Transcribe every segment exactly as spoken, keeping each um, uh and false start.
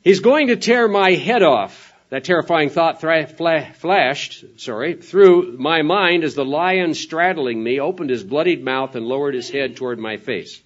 He's going to tear my head off. That terrifying thought thra- fla- flashed, sorry, through my mind as the lion straddling me opened his bloodied mouth and lowered his head toward my face.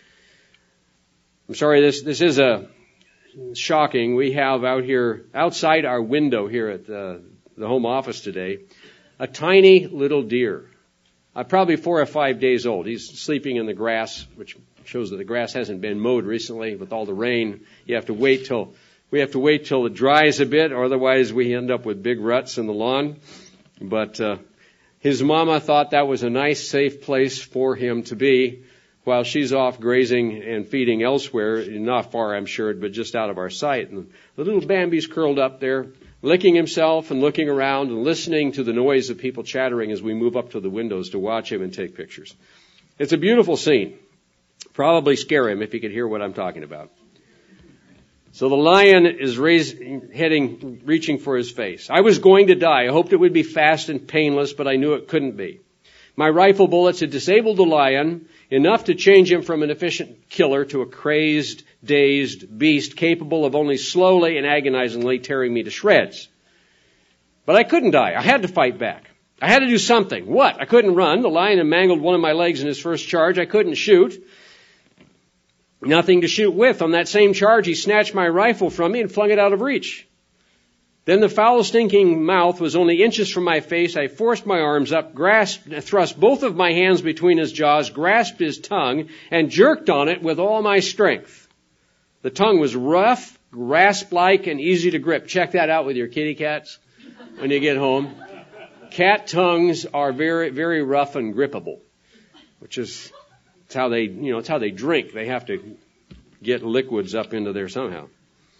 I'm sorry, this, this is a shocking. We have out here, outside our window here at the, the home office today, a tiny little deer. Uh, probably four or five days old. He's sleeping in the grass, which shows that the grass hasn't been mowed recently with all the rain. You have to wait till We have to wait till it dries a bit, or otherwise we end up with big ruts in the lawn. But uh, his mama thought that was a nice, safe place for him to be while she's off grazing and feeding elsewhere, not far, I'm sure, but just out of our sight. And the little Bambi's curled up there, licking himself and looking around and listening to the noise of people chattering as we move up to the windows to watch him and take pictures. It's a beautiful scene. Probably scare him if he could hear what I'm talking about. So the lion is raising, heading, reaching for his face. I was going to die. I hoped it would be fast and painless, but I knew it couldn't be. My rifle bullets had disabled the lion enough to change him from an efficient killer to a crazed, dazed beast capable of only slowly and agonizingly tearing me to shreds. But I couldn't die. I had to fight back. I had to do something. What? I couldn't run. The lion had mangled one of my legs in his first charge. I couldn't shoot. Nothing to shoot with. On that same charge, he snatched my rifle from me and flung it out of reach. Then the foul, stinking mouth was only inches from my face. I forced my arms up, grasped, thrust both of my hands between his jaws, grasped his tongue, and jerked on it with all my strength. The tongue was rough, rasp-like, and easy to grip. Check that out with your kitty cats when you get home. Cat tongues are very, very rough and grippable, which is... It's how they, you know, it's how they drink. They have to get liquids up into there somehow.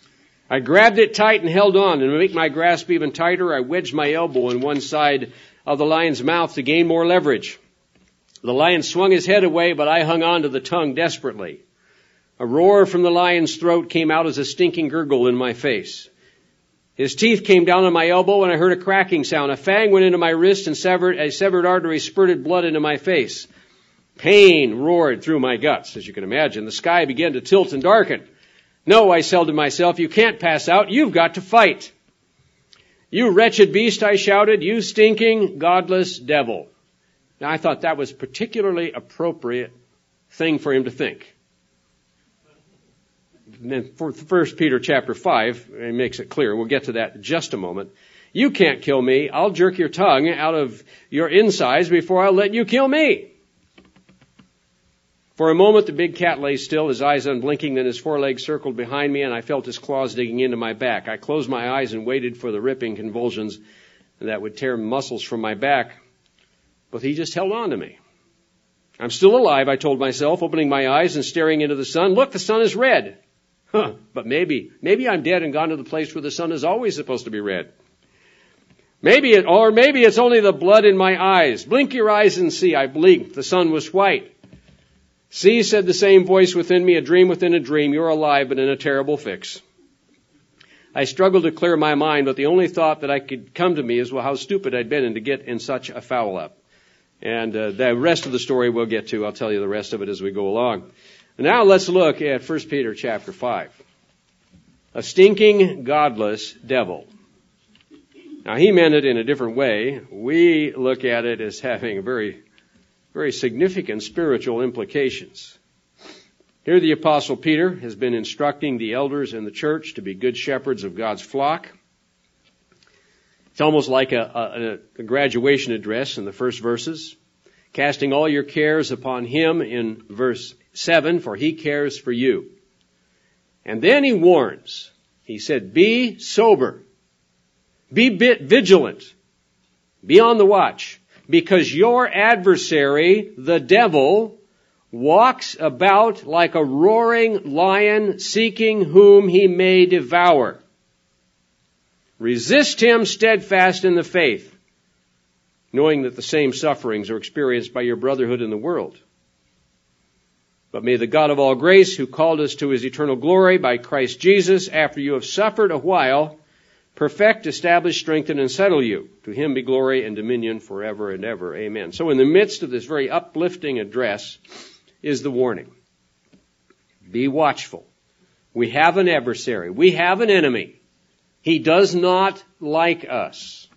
I grabbed it tight and held on, and to make my grasp even tighter, I wedged my elbow in one side of the lion's mouth to gain more leverage. The lion swung his head away, but I hung on to the tongue desperately. A roar from the lion's throat came out as a stinking gurgle in my face. His teeth came down on my elbow, and I heard a cracking sound. A fang went into my wrist, and severed, a severed artery spurted blood into my face. Pain roared through my guts, as you can imagine. The sky began to tilt and darken. No, I said to myself, you can't pass out. You've got to fight. You wretched beast, I shouted, you stinking, godless devil. Now, I thought that was a particularly appropriate thing for him to think. And then for First Peter chapter five, it makes it clear. We'll get to that in just a moment. You can't kill me. I'll jerk your tongue out of your insides before I'll let you kill me. For a moment, the big cat lay still, his eyes unblinking, then his forelegs circled behind me, and I felt his claws digging into my back. I closed my eyes and waited for the ripping convulsions that would tear muscles from my back, but he just held on to me. I'm still alive, I told myself, opening my eyes and staring into the sun. Look, the sun is red. Huh, but maybe, maybe I'm dead and gone to the place where the sun is always supposed to be red. Maybe it, or maybe it's only the blood in my eyes. Blink your eyes and see. I blinked. The sun was white. See, said the same voice within me, a dream within a dream. You're alive, but in a terrible fix. I struggled to clear my mind, but the only thought that I could come to me is, well, how stupid I'd been and to get in such a foul up. And uh, the rest of the story we'll get to. I'll tell you the rest of it as we go along. And now let's look at First Peter chapter five. A stinking, godless devil. Now, he meant it in a different way. We look at it as having very, very significant spiritual implications. Here the Apostle Peter has been instructing the elders in the church to be good shepherds of God's flock. It's almost like a, a, a graduation address in the first verses. Casting all your cares upon him in verse seven, for he cares for you. And then he warns. He said, be sober. Be bit vigilant. Be on the watch. Because your adversary, the devil, walks about like a roaring lion, seeking whom he may devour. Resist him steadfast in the faith, knowing that the same sufferings are experienced by your brotherhood in the world. But may the God of all grace, who called us to his eternal glory by Christ Jesus, after you have suffered a while, perfect, establish, strengthen, and settle you. To him be glory and dominion forever and ever. Amen. So in the midst of this very uplifting address is the warning. Be watchful. We have an adversary. We have an enemy. He does not like us.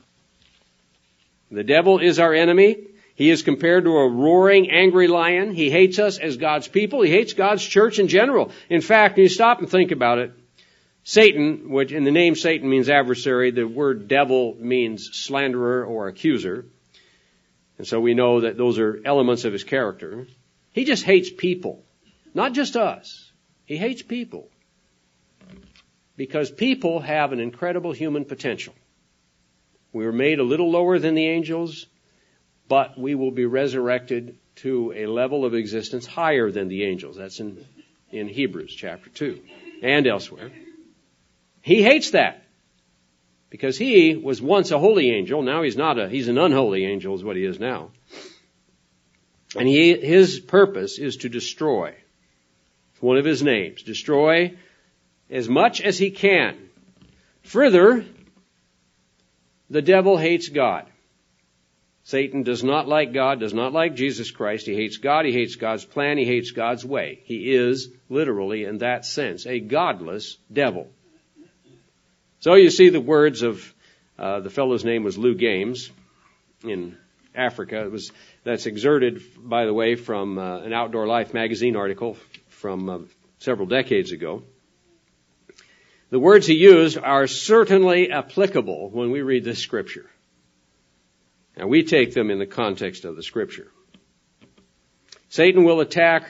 The devil is our enemy. He is compared to a roaring, angry lion. He hates us as God's people. He hates God's church in general. In fact, when you stop and think about it, Satan, which in the name Satan means adversary, the word devil means slanderer or accuser. And so we know that those are elements of his character. He just hates people, not just us. He hates people because people have an incredible human potential. We were made a little lower than the angels, but we will be resurrected to a level of existence higher than the angels. That's in, in Hebrews chapter two and elsewhere. He hates that because he was once a holy angel. Now he's not a, he's an unholy angel is what he is now. And he, his purpose is to destroy. It's one of his names. Destroy as much as he can. Further, the devil hates God. Satan does not like God, does not like Jesus Christ. He hates God. He hates God's plan. He hates God's way. He is literally, in that sense, a godless devil. So you see the words of, uh, the fellow's name was Lou Games in Africa. It was, that's exerted, by the way, from uh, an Outdoor Life magazine article from uh, several decades ago. The words he used are certainly applicable when we read this scripture. And we take them in the context of the scripture. Satan will attack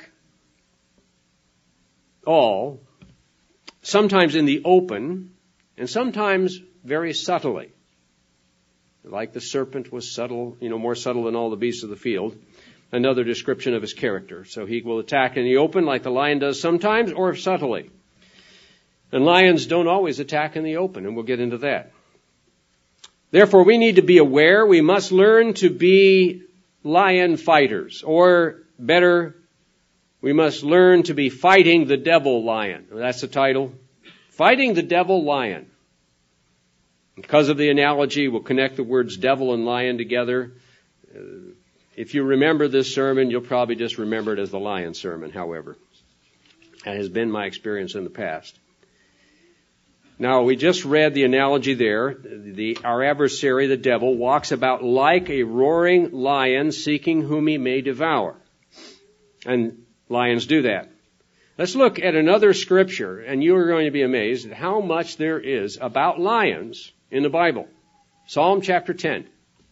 all, sometimes in the open, and sometimes very subtly. Like the serpent was subtle, you know, more subtle than all the beasts of the field. Another description of his character. So he will attack in the open like the lion does sometimes, or subtly. And lions don't always attack in the open, and we'll get into that. Therefore, we need to be aware. We must learn to be lion fighters. Or better, we must learn to be fighting the devil lion. That's the title. Fighting the devil lion. Because of the analogy, we'll connect the words devil and lion together. Uh, if you remember this sermon, you'll probably just remember it as the lion sermon, however. That has been my experience in the past. Now, we just read the analogy there. The, our adversary, the devil, walks about like a roaring lion seeking whom he may devour. And lions do that. Let's look at another scripture, and you are going to be amazed at how much there is about lions in the Bible. Psalm chapter ten.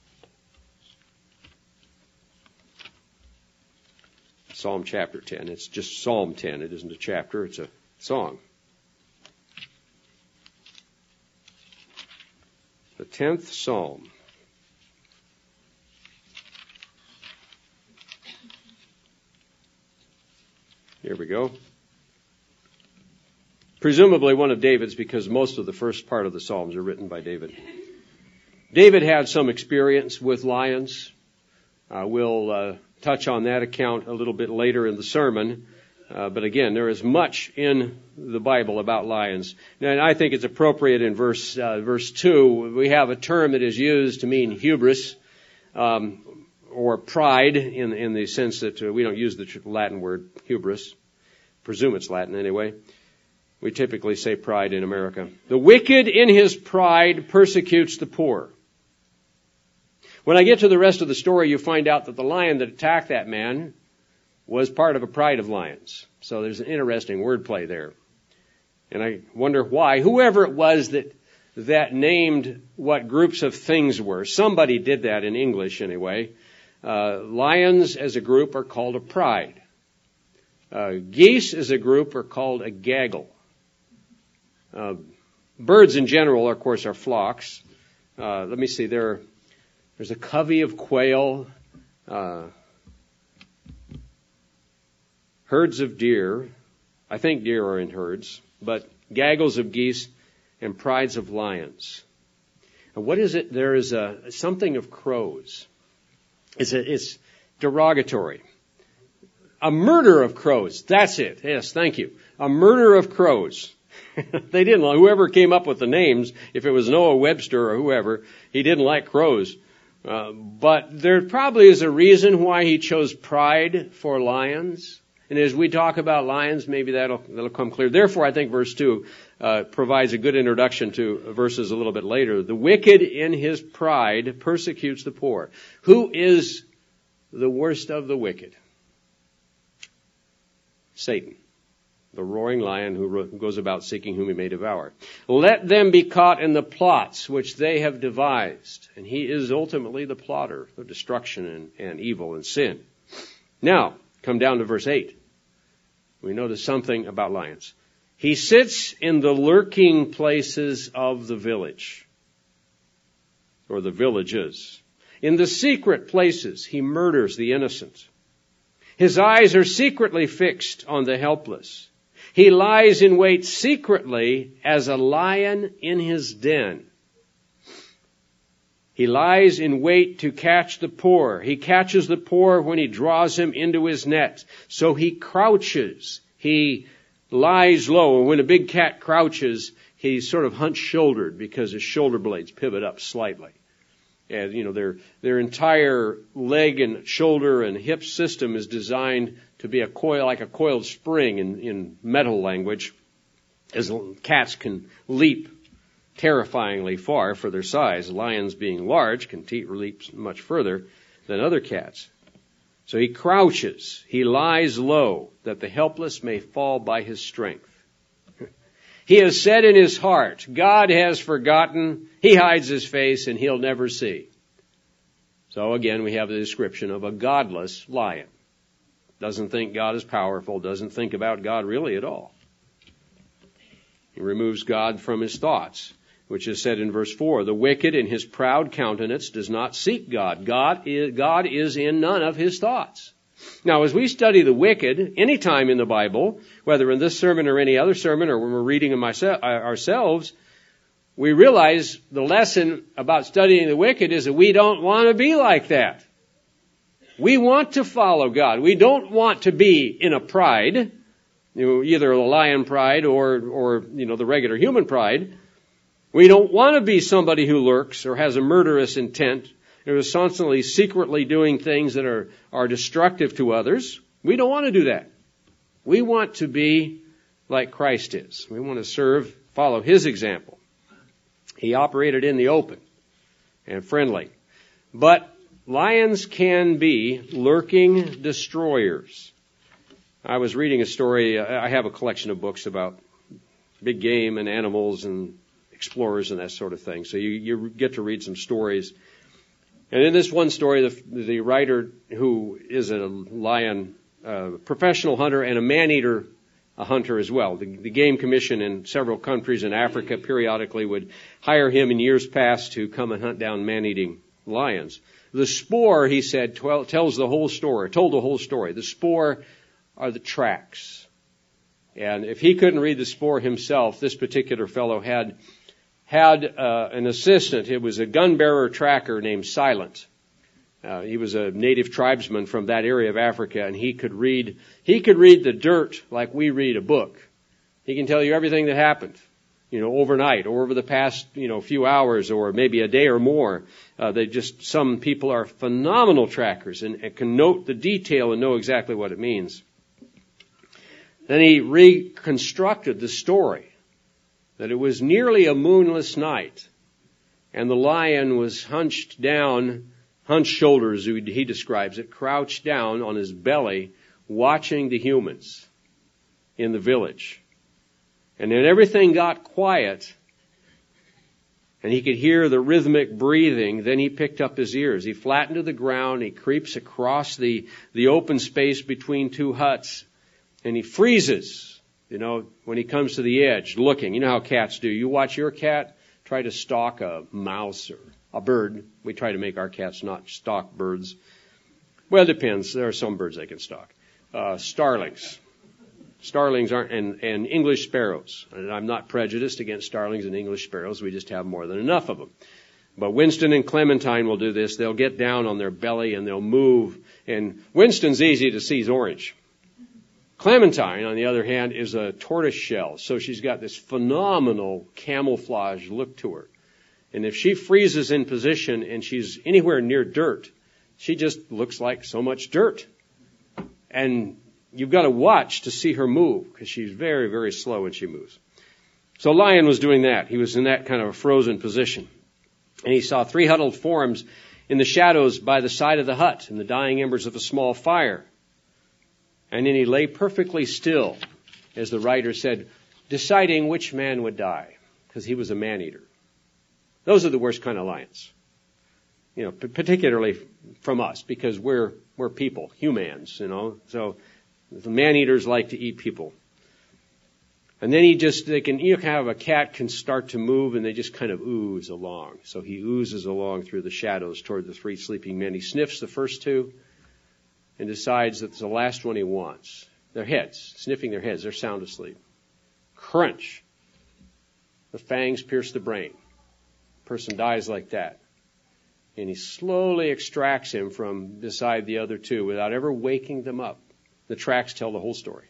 Psalm chapter ten. It's just Psalm ten. It isn't a chapter. It's a song. The tenth Psalm. Here we go. Presumably one of David's, because most of the first part of the Psalms are written by David. David had some experience with lions. Uh, we'll uh, touch on that account a little bit later in the sermon. Uh, but again, there is much in the Bible about lions. And I think it's appropriate in verse uh, verse two. We have a term that is used to mean hubris, um, or pride, in in the sense that uh, we don't use the Latin word hubris. Presume it's Latin anyway. We typically say pride in America. The wicked in his pride persecutes the poor. When I get to the rest of the story, you find out that the lion that attacked that man was part of a pride of lions. So there's an interesting wordplay there. And I wonder why. Whoever it was that that named what groups of things were, somebody did that in English anyway. Uh, lions as a group are called a pride. Uh, geese as a group are called a gaggle. Uh, birds in general, of course, are flocks. Uh, let me see, there, there's a covey of quail, uh, herds of deer. I think deer are in herds, but gaggles of geese and prides of lions. And what is it? There is a something of crows. It's a, it's derogatory. A murder of crows. That's it. Yes, thank you. A murder of crows. They didn't like, whoever came up with the names, if it was Noah Webster or whoever, he didn't like crows. Uh, but there probably is a reason why he chose pride for lions. And as we talk about lions, maybe that'll, that'll come clear. Therefore, I think verse two uh, provides a good introduction to verses a little bit later. The wicked in his pride persecutes the poor. Who is the worst of the wicked? Satan, the roaring lion who goes about seeking whom he may devour. Let them be caught in the plots which they have devised. And he is ultimately the plotter of destruction and, and evil and sin. Now, come down to verse eight. We notice something about lions. He sits in the lurking places of the village, or the villages. In the secret places, he murders the innocent. His eyes are secretly fixed on the helpless. He lies in wait secretly as a lion in his den. He lies in wait to catch the poor. He catches the poor when he draws him into his net. So he crouches. He lies low. When a big cat crouches, he's sort of hunch-shouldered because his shoulder blades pivot up slightly. And, you know, their, their entire leg and shoulder and hip system is designed to be a coil, like a coiled spring in, in metal language, as cats can leap terrifyingly far for their size. Lions, being large, can te- leap much further than other cats. So he crouches, he lies low, that the helpless may fall by his strength. He has said in his heart, God has forgotten, he hides his face, and he'll never see. So again, we have the description of a godless lion. Doesn't think God is powerful, doesn't think about God really at all. He removes God from his thoughts, which is said in verse four, the wicked in his proud countenance does not seek God. God is, God is in none of his thoughts. Now, as we study the wicked, any time in the Bible, whether in this sermon or any other sermon, or when we're reading them ourselves, we realize the lesson about studying the wicked is that we don't want to be like that. We want to follow God. We don't want to be in a pride, you know, either the lion pride or, or, you know, the regular human pride. We don't want to be somebody who lurks or has a murderous intent, or is constantly secretly doing things that are, are destructive to others. We don't want to do that. We want to be like Christ is. We want to serve, follow his example. He operated in the open and friendly. But lions can be lurking destroyers. I was reading a story. I have a collection of books about big game and animals and explorers and that sort of thing. So you, you get to read some stories. And in this one story, the, the writer, who is a lion uh, professional hunter and a man-eater a hunter as well. The, the Game Commission in several countries in Africa periodically would hire him in years past to come and hunt down man-eating lions. The spoor, he said, twel- tells the whole story, told the whole story. The spoor are the tracks. And if he couldn't read the spoor himself, this particular fellow had had uh, an assistant. It was a gun-bearer tracker named Silent. Uh, he was a native tribesman from that area of Africa, and he could read he could read the dirt like we read a book. He can tell you everything that happened, you know, overnight or over the past, you know, few hours or maybe a day or more. Uh, they just some people are phenomenal trackers and, and can note the detail and know exactly what it means. Then he reconstructed the story that it was nearly a moonless night, and the lion was hunched down. Hunched shoulders, he describes it, crouched down on his belly, watching the humans in the village. And then everything got quiet, and he could hear the rhythmic breathing. Then he picked up his ears. He flattened to the ground. He creeps across the, the open space between two huts, and he freezes, you know, when he comes to the edge, looking. You know how cats do. You watch your cat try to stalk a mouse or a bird. We try to make our cats not stalk birds. Well, it depends. There are some birds they can stalk. Uh, starlings. Starlings aren't, and, and English sparrows. And I'm not prejudiced against starlings and English sparrows. We just have more than enough of them. But Winston and Clementine will do this. They'll get down on their belly and they'll move. And Winston's easy to see. He's orange. Clementine, on the other hand, is a tortoise shell. So she's got this phenomenal camouflage look to her. And if she freezes in position and she's anywhere near dirt, she just looks like so much dirt. And you've got to watch to see her move because she's very, very slow when she moves. So lion was doing that. He was in that kind of a frozen position. And he saw three huddled forms in the shadows by the side of the hut in the dying embers of a small fire. And then he lay perfectly still, as the writer said, deciding which man would die, because he was a man-eater. Those are the worst kind of lions. You know, particularly from us, because we're we're people, humans, you know. So the man-eaters like to eat people. And then he just, they can, you know, kind of a cat can start to move and they just kind of ooze along. So he oozes along through the shadows toward the three sleeping men. He sniffs the first two and decides that it's the last one he wants. Their heads, sniffing their heads, they're sound asleep. Crunch. The fangs pierce the brain. The person dies like that. And he slowly extracts him from beside the other two without ever waking them up. The tracks tell the whole story.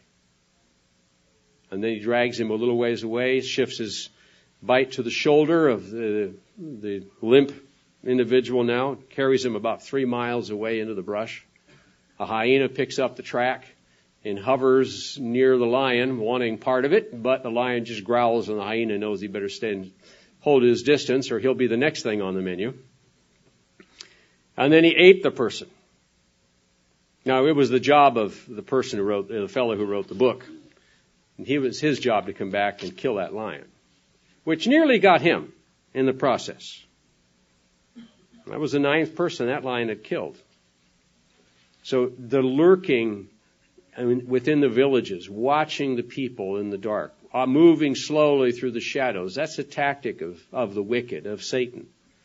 And then he drags him a little ways away, shifts his bite to the shoulder of the, the limp individual now, carries him about three miles away into the brush. A hyena picks up the track and hovers near the lion, wanting part of it, but the lion just growls and the hyena knows he better stand, hold his distance or he'll be the next thing on the menu. And then he ate the person. Now, it was the job of the person who wrote, the fellow who wrote the book. And he was his job to come back and kill that lion, which nearly got him in the process. That was the ninth person that lion had killed. So the lurking I mean, within the villages, watching the people in the dark, uh, moving slowly through the shadows, that's a tactic of, of the wicked, of Satan.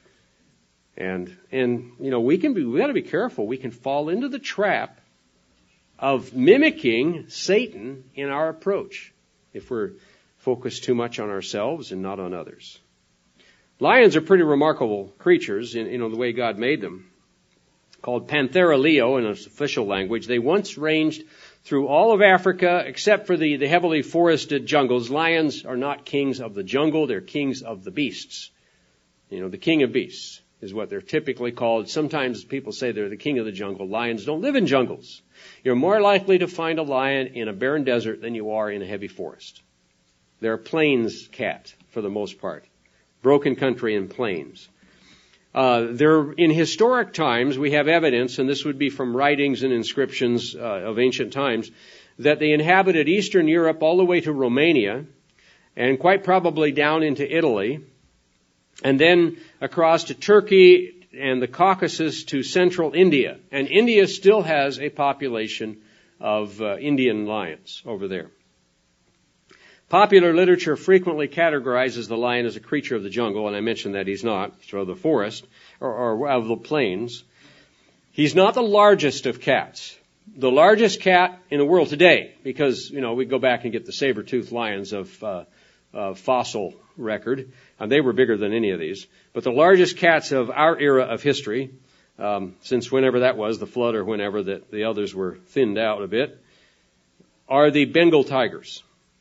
And, and, you know, we can be, we got to be careful. We can fall into the trap of mimicking Satan in our approach if we're focused too much on ourselves and not on others. Lions are pretty remarkable creatures in, you know, the way God made them. Called Panthera leo in its official language. They once ranged through all of Africa except for the, the heavily forested jungles. Lions are not kings of the jungle, they're kings of the beasts. You know, the king of beasts is what they're typically called. Sometimes people say they're the king of the jungle. Lions don't live in jungles. You're more likely to find a lion in a barren desert than you are in a heavy forest. They're a plains cat for the most part. Broken country and plains. Uh, there, in historic times, we have evidence, and this would be from writings and inscriptions uh, of ancient times, that they inhabited Eastern Europe all the way to Romania, and quite probably down into Italy, and then across to Turkey and the Caucasus to central India. And India still has a population of uh, Indian lions over there. Popular literature frequently categorizes the lion as a creature of the jungle, and I mentioned that he's not, he's of the forest, or, or of the plains. He's not the largest of cats. The largest cat in the world today, because, you know, we go back and get the saber-toothed lions of uh, uh, fossil record, and they were bigger than any of these. But the largest cats of our era of history, um, since whenever that was, the flood or whenever that the others were thinned out a bit, are the Bengal tigers.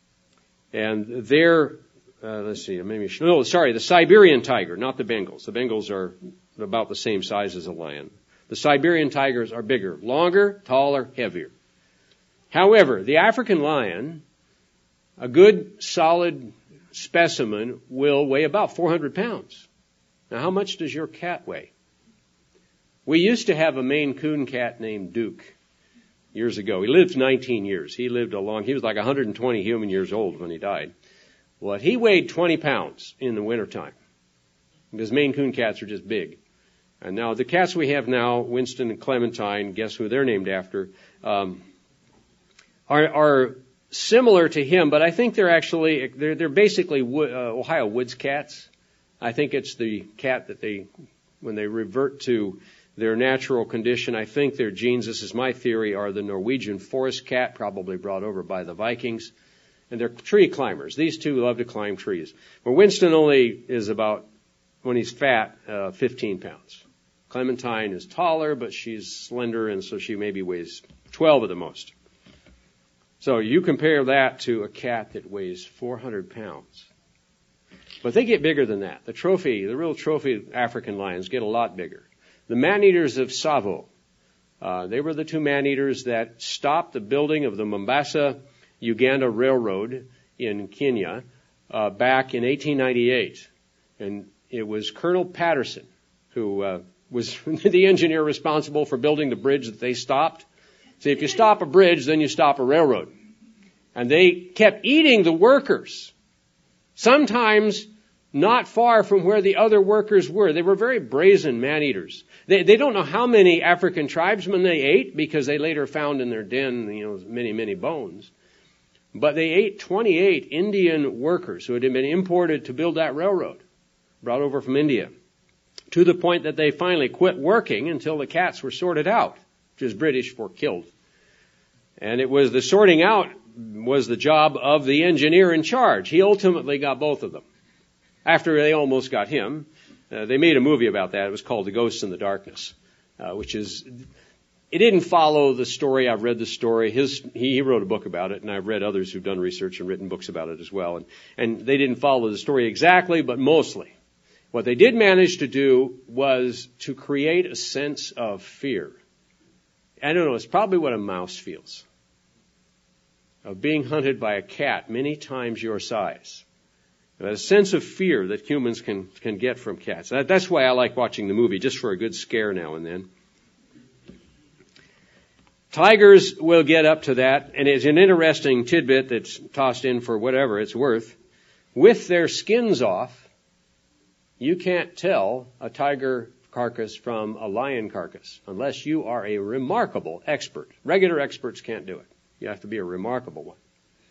And they're, uh, let's see, maybe, no, sorry, the Siberian tiger, not the Bengals. The Bengals are about the same size as a lion. The Siberian tigers are bigger, longer, taller, heavier. However, the African lion, a good, solid specimen, will weigh about four hundred pounds. Now, how much does your cat weigh? We used to have a Maine Coon cat named Duke. Years ago. He lived nineteen years. He lived a long, he was like one hundred twenty human years old when he died. Well, he weighed twenty pounds in the wintertime. Because Maine Coon cats are just big. And now the cats we have now, Winston and Clementine, guess who they're named after, um, are, are similar to him, but I think they're actually, they're, they're basically wo- uh, Ohio Woods cats. I think it's the cat that they, when they revert to their natural condition, I think their genes, this is my theory, are the Norwegian forest cat, probably brought over by the Vikings. And they're tree climbers. These two love to climb trees. But Winston only is about, when he's fat, uh, fifteen pounds. Clementine is taller, but she's slender, and so she maybe weighs twelve at the most. So you compare that to a cat that weighs four hundred pounds. But they get bigger than that. The trophy, the real trophy African lions get a lot bigger. The man-eaters of Tsavo, Uh, they were the two man-eaters that stopped the building of the Mombasa-Uganda Railroad in Kenya uh, back in eighteen ninety-eight. And it was Colonel Patterson who uh, was the engineer responsible for building the bridge that they stopped. See, if you stop a bridge, then you stop a railroad. And they kept eating the workers, sometimes not far from where the other workers were. They were very brazen man-eaters. They, they don't know how many African tribesmen they ate, because they later found in their den, you know, many, many bones. But they ate twenty-eight Indian workers who had been imported to build that railroad, brought over from India, to the point that they finally quit working until the cats were sorted out, which is British for killed. And it was the sorting out was the job of the engineer in charge. He ultimately got both of them. After they almost got him, uh, they made a movie about that. It was called The Ghosts in the Darkness, uh, which is, it didn't follow the story. I've read the story. His, he, he wrote a book about it, and I've read others who've done research and written books about it as well. And, and they didn't follow the story exactly, but mostly. What they did manage to do was to create a sense of fear. I don't know, it's probably what a mouse feels, of being hunted by a cat many times your size. A sense of fear that humans can, can get from cats. That, that's why I like watching the movie, just for a good scare now and then. Tigers will get up to that, and it's an interesting tidbit that's tossed in for whatever it's worth. With their skins off, you can't tell a tiger carcass from a lion carcass unless you are a remarkable expert. Regular experts can't do it. You have to be a remarkable one.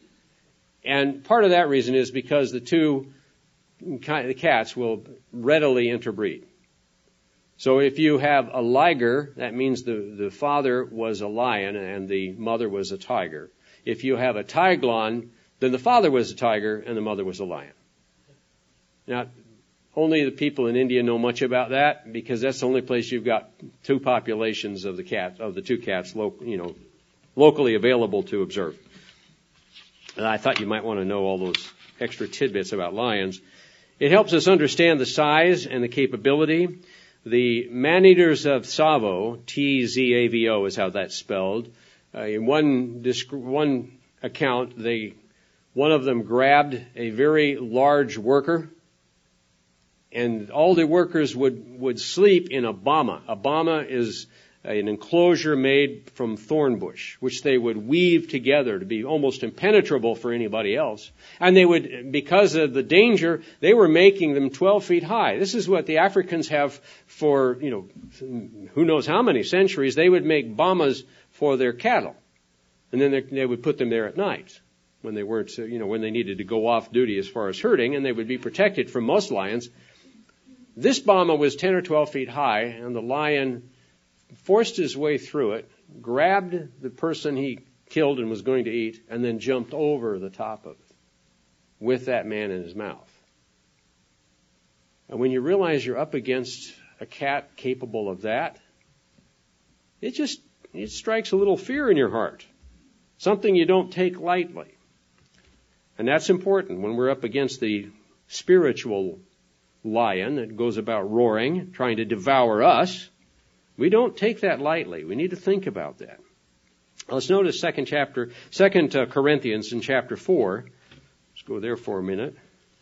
And part of that reason is because the two the cats will readily interbreed. So if you have a liger, that means the, the father was a lion and the mother was a tiger. If you have a tiglon, then the father was a tiger and the mother was a lion. Now, only the people in India know much about that, because that's the only place you've got two populations of the cat, of the two cats, lo- you know, locally available to observe. And I thought you might want to know all those extra tidbits about lions. It helps us understand the size and the capability. The man-eaters of Tsavo, T Z A V O is how that's spelled. Uh, in one, one account, they, one of them grabbed a very large worker, and all the workers would, would sleep in a bama. A bama is an enclosure made from thorn bush, which they would weave together to be almost impenetrable for anybody else. And they would, because of the danger, they were making them twelve feet high. This is what the Africans have for, you know, who knows how many centuries. They would make bamas for their cattle. And then they, they would put them there at night when they weren't, you know, when they needed to go off duty as far as herding, and they would be protected from most lions. This bama was ten or twelve feet high, and the lion forced his way through it, grabbed the person he killed and was going to eat, and then jumped over the top of it with that man in his mouth. And when you realize you're up against a cat capable of that, it just, it strikes a little fear in your heart. Something you don't take lightly. And that's important when we're up against the spiritual lion that goes about roaring, trying to devour us. We don't take that lightly. We need to think about that. Let's notice second chapter, second uh, Corinthians in chapter four. Let's go there for a minute.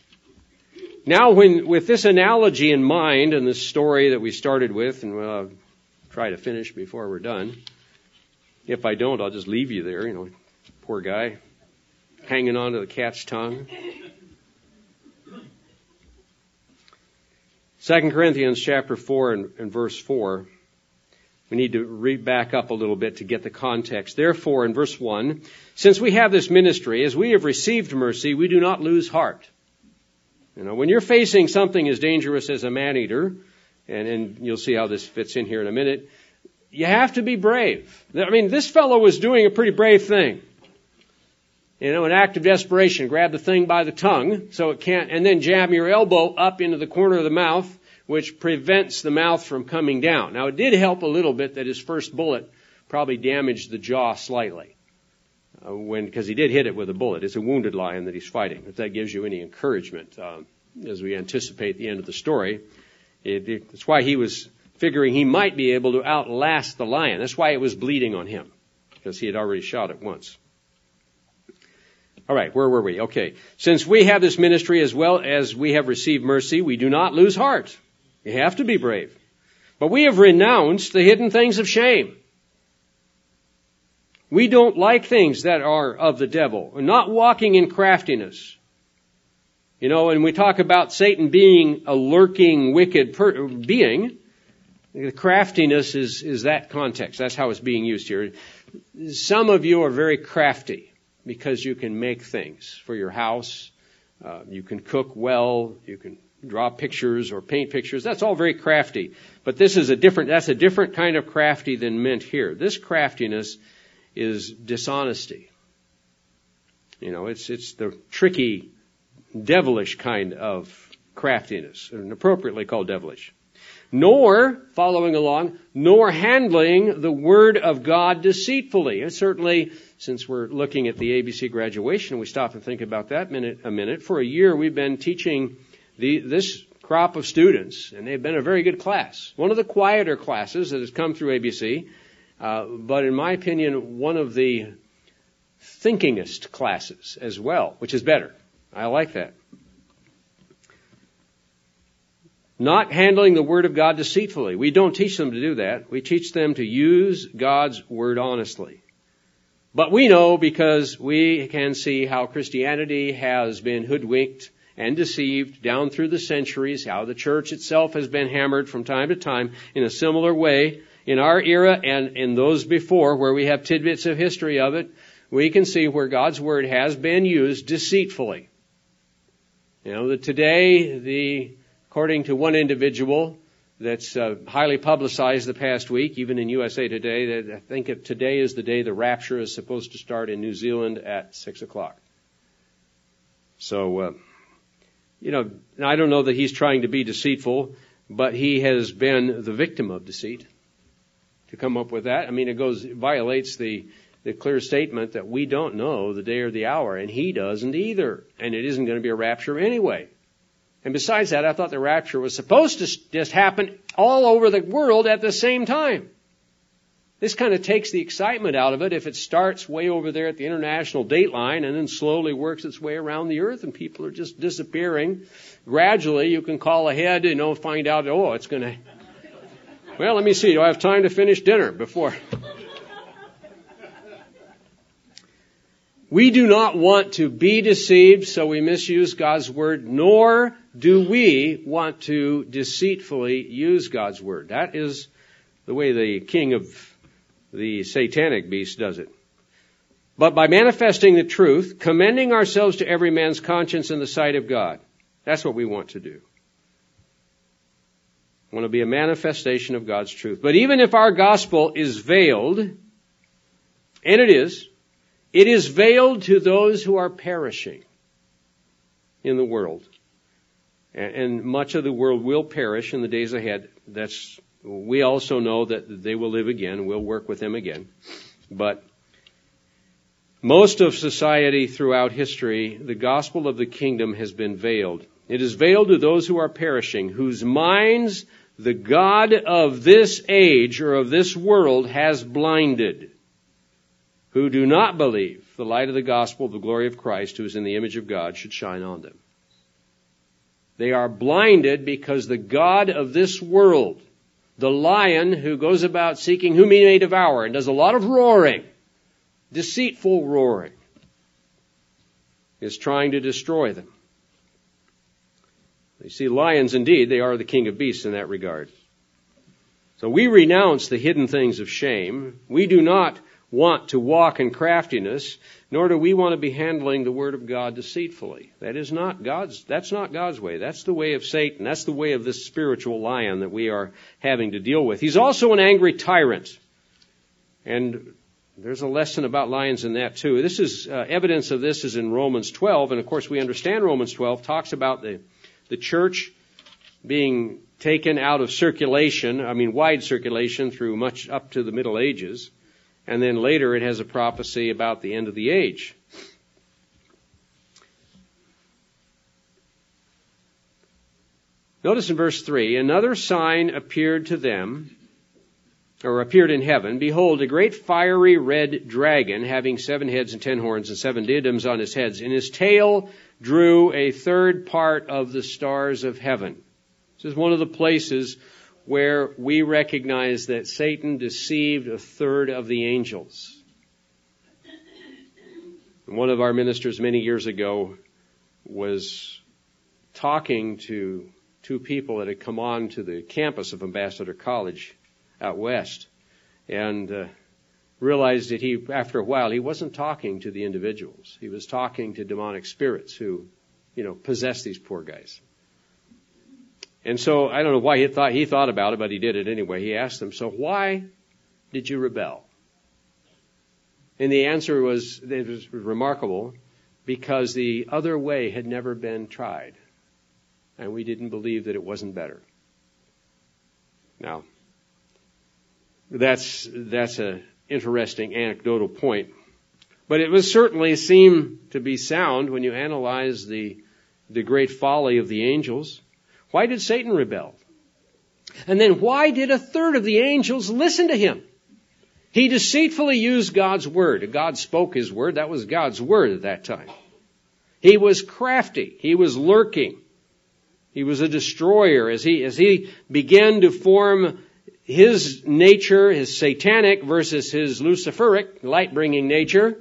Now, when with this analogy in mind and this story that we started with, and we'll uh, try to finish before we're done. If I don't, I'll just leave you there. You know, poor guy, hanging on to the cat's tongue. Second Corinthians chapter four and, and verse four. We need to read back up a little bit to get the context. Therefore, in verse one, since we have this ministry, as we have received mercy, we do not lose heart. You know, when you're facing something as dangerous as a man-eater, and, and you'll see how this fits in here in a minute, you have to be brave. I mean, this fellow was doing a pretty brave thing. You know, an act of desperation, grab the thing by the tongue so it can't, and then jam your elbow up into the corner of the mouth, which prevents the mouth from coming down. Now, it did help a little bit that his first bullet probably damaged the jaw slightly, uh, when because he did hit it with a bullet. It's a wounded lion that he's fighting. If that gives you any encouragement uh, as we anticipate the end of the story, it, it, it's why he was figuring he might be able to outlast the lion. That's why it was bleeding on him, because he had already shot it once. All right, where were we? Okay. Since we have this ministry as well as we have received mercy, we do not lose heart. You have to be brave. But we have renounced the hidden things of shame. We don't like things that are of the devil. We're not walking in craftiness. You know, when we talk about Satan being a lurking, wicked per- being, the craftiness is, is that context. That's how it's being used here. Some of you are very crafty because you can make things for your house. Uh, you can cook well. You can draw pictures or paint pictures. That's all very crafty. But this is a different, that's a different kind of crafty than meant here. This craftiness is dishonesty. You know, it's, it's the tricky, devilish kind of craftiness, and appropriately called devilish. Nor, following along, nor handling the word of God deceitfully. And certainly, since we're looking at the A B C graduation, we stop and think about that minute, a minute. For a year, we've been teaching the, this crop of students, and they've been a very good class. One of the quieter classes that has come through A B C, uh, but in my opinion, one of the thinkingest classes as well, which is better. I like that. Not handling the Word of God deceitfully. We don't teach them to do that. We teach them to use God's Word honestly. But we know, because we can see how Christianity has been hoodwinked and deceived down through the centuries, how the church itself has been hammered from time to time in a similar way. In our era and in those before, where we have tidbits of history of it, we can see where God's Word has been used deceitfully. You know, that today, the, according to one individual that's uh, highly publicized the past week, even in U S A Today, that I think if today is the day the rapture is supposed to start in New Zealand at six o'clock. So, uh, you know, I don't know that he's trying to be deceitful, but he has been the victim of deceit. To come up with that, I mean, it goes, it violates the the clear statement that we don't know the day or the hour, and he doesn't either. And it isn't going to be a rapture anyway. And besides that, I thought the rapture was supposed to just happen all over the world at the same time. This kind of takes the excitement out of it if it starts way over there at the international date line and then slowly works its way around the earth and people are just disappearing. Gradually, you can call ahead, you know, find out, oh, it's going to... Well, let me see. Do I have time to finish dinner before... We do not want to be deceived, so we misuse God's Word, nor do we want to deceitfully use God's Word. That is the way the king of the satanic beast does it. But by manifesting the truth, commending ourselves to every man's conscience in the sight of God. That's what we want to do. We want to be a manifestation of God's truth. But even if our gospel is veiled, and it is, it is veiled to those who are perishing in the world. And much of the world will perish in the days ahead. That's, we also know that they will live again. We'll work with them again. But most of society throughout history, the gospel of the kingdom has been veiled. It is veiled to those who are perishing, whose minds the God of this age or of this world has blinded, who do not believe the light of the gospel of the glory of Christ, who is in the image of God, should shine on them. They are blinded because the God of this world, the lion who goes about seeking whom he may devour and does a lot of roaring, deceitful roaring, is trying to destroy them. You see, lions indeed, they are the king of beasts in that regard. So we renounce the hidden things of shame. We do not want to walk in craftiness, nor do we want to be handling the Word of God deceitfully. That is not God's, that's not God's way. That's the way of Satan. That's the way of this spiritual lion that we are having to deal with. He's also an angry tyrant. And there's a lesson about lions in that too. This is, uh, evidence of this is in Romans twelve. And of course we understand Romans twelve talks about the, the church being taken out of circulation, I mean wide circulation through much up to the Middle Ages. And then later it has a prophecy about the end of the age. Notice in verse three, another sign appeared to them, or appeared in heaven. Behold, a great fiery red dragon, having seven heads and ten horns and seven diadems on his heads. And his tail drew a third part of the stars of heaven. This is one of the places where we recognize that Satan deceived a third of the angels. And one of our ministers many years ago was talking to two people that had come on to the campus of Ambassador College out west, and uh, realized that he, after a while, he wasn't talking to the individuals. He was talking to demonic spirits who, you know, possessed these poor guys. And so I don't know why he thought he thought about it, but he did it anyway. He asked them, "So why did you rebel?" And the answer was, it was remarkable, because the other way had never been tried, and we didn't believe that it wasn't better. Now, That's that's a interesting anecdotal point, but it would certainly seem to be sound when you analyze the the great folly of the angels. Why did Satan rebel? And then why did a third of the angels listen to him? He deceitfully used God's word. God spoke his word. That was God's word at that time. He was crafty. He was lurking. He was a destroyer. As he as he began to form his nature, his satanic versus his luciferic, light-bringing nature,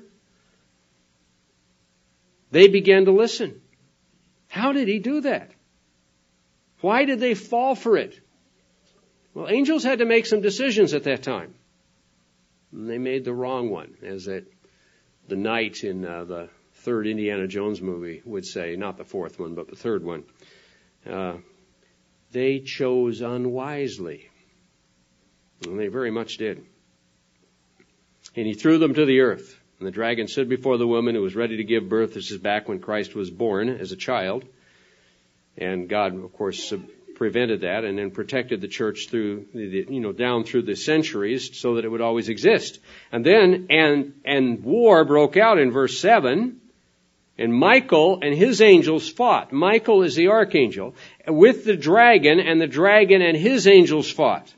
they began to listen. How did he do that? Why did they fall for it? Well, angels had to make some decisions at that time. And they made the wrong one, as that the knight in uh, the third Indiana Jones movie would say, not the fourth one, but the third one. Uh, they chose unwisely. And they very much did. And he threw them to the earth. And the dragon stood before the woman who was ready to give birth. This is back when Christ was born as a child. And God, of course, prevented that and then protected the church through, the, you know, down through the centuries so that it would always exist. And then, and, and war broke out in verse seven. And Michael and his angels fought. Michael is the archangel with the dragon, and the dragon and his angels fought.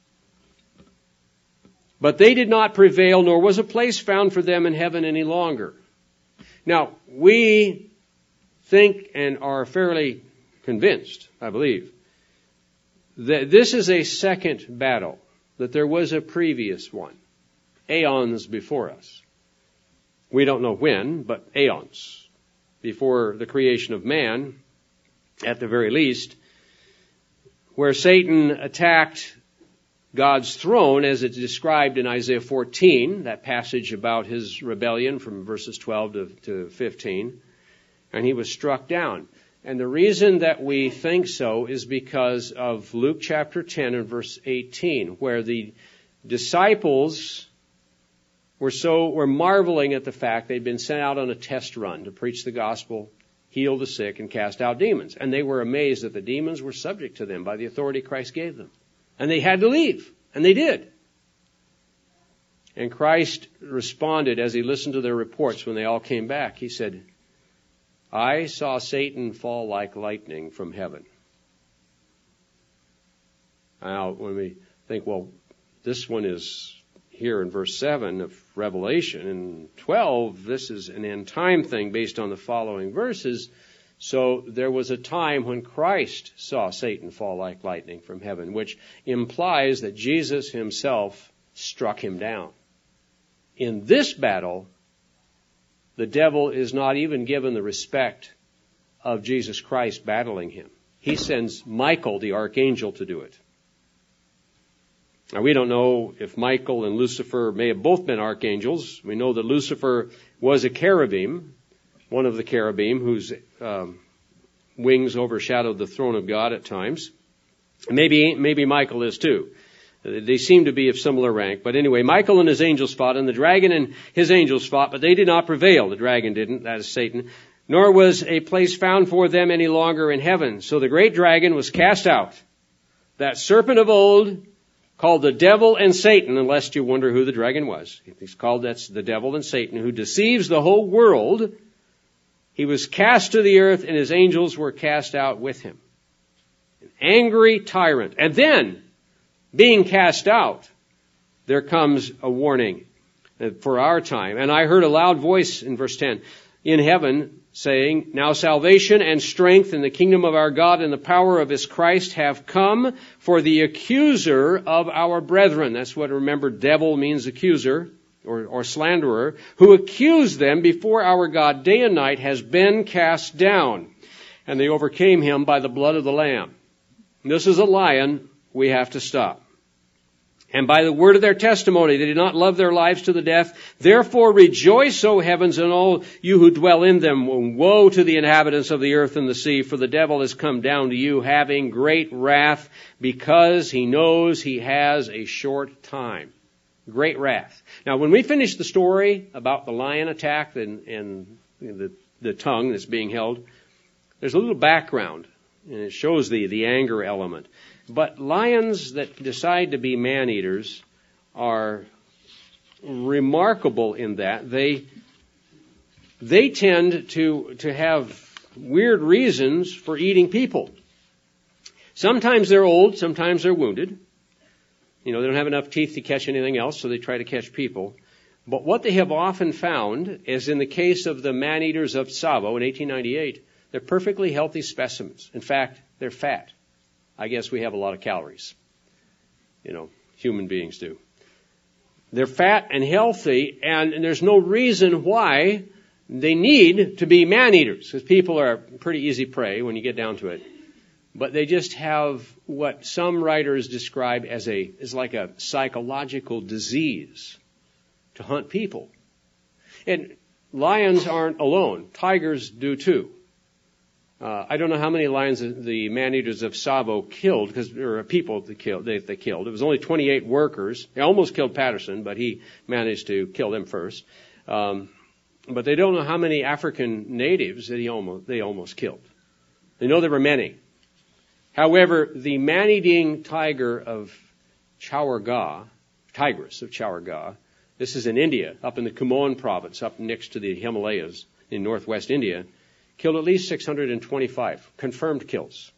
But they did not prevail, nor was a place found for them in heaven any longer. Now, we think and are fairly convinced, I believe, that this is a second battle, that there was a previous one, aeons before us. We don't know when, but aeons before the creation of man, at the very least, where Satan attacked God's throne, as it's described in Isaiah fourteen, that passage about his rebellion from verses twelve to, to fifteen, and he was struck down. And the reason that we think so is because of Luke chapter ten and verse eighteen, where the disciples were so were marveling at the fact they'd been sent out on a test run to preach the gospel, heal the sick, and cast out demons. And they were amazed that the demons were subject to them by the authority Christ gave them. And they had to leave. And they did. And Christ responded as he listened to their reports when they all came back. He said, "I saw Satan fall like lightning from heaven." Now, when we think, well, this one is here in verse seven of Revelation. In twelve, this is an end time thing based on the following verses. So there was a time when Christ saw Satan fall like lightning from heaven, which implies that Jesus himself struck him down. In this battle, the devil is not even given the respect of Jesus Christ battling him. He sends Michael, the archangel, to do it. Now, we don't know if Michael and Lucifer may have both been archangels. We know that Lucifer was a cherubim, one of the cherubim whose um, wings overshadowed the throne of God at times. Maybe, maybe Michael is too. They seem to be of similar rank. But anyway, Michael and his angels fought, and the dragon and his angels fought, but they did not prevail. The dragon didn't, that is Satan. Nor was a place found for them any longer in heaven. So the great dragon was cast out. That serpent of old, called the devil and Satan, unless you wonder who the dragon was. He's called that's the devil and Satan, who deceives the whole world. He was cast to the earth, and his angels were cast out with him. Angry tyrant. And then, being cast out, there comes a warning for our time. And I heard a loud voice in verse ten in heaven saying, now salvation and strength in the kingdom of our God and the power of his Christ have come, for the accuser of our brethren. That's what, remember, devil means accuser or, or slanderer, who accused them before our God day and night, has been cast down. And they overcame him by the blood of the Lamb. This is a lion we have to stop. And by the word of their testimony, they did not love their lives to the death. Therefore rejoice, O heavens, and all you who dwell in them. Woe to the inhabitants of the earth and the sea, for the devil has come down to you, having great wrath, because he knows he has a short time. Great wrath. Now, when we finish the story about the lion attack and, and the, the tongue that's being held, there's a little background, and it shows the, the anger element. But lions that decide to be man-eaters are remarkable in that they they tend to to have weird reasons for eating people. Sometimes they're old, sometimes they're wounded. You know, they don't have enough teeth to catch anything else, so they try to catch people. But what they have often found, as in the case of the man-eaters of Tsavo in eighteen ninety-eight, they're perfectly healthy specimens. In fact, they're fat. I guess we have a lot of calories. You know, human beings do. They're fat and healthy, and, and there's no reason why they need to be man-eaters, because people are pretty easy prey when you get down to it. But they just have what some writers describe as a as like a psychological disease to hunt people. And lions aren't alone. Tigers do too. Uh, I don't know how many lions the man-eaters of Tsavo killed, because there were people that killed, they, they killed. It was only twenty-eight workers. They almost killed Patterson, but he managed to kill them first. Um, but they don't know how many African natives that he almost, they almost killed. They know there were many. However, the man-eating tiger of Chawarga, tigress of Chawarga, this is in India, up in the Kumaon province, up next to the Himalayas in northwest India, killed at least six hundred twenty-five confirmed kills.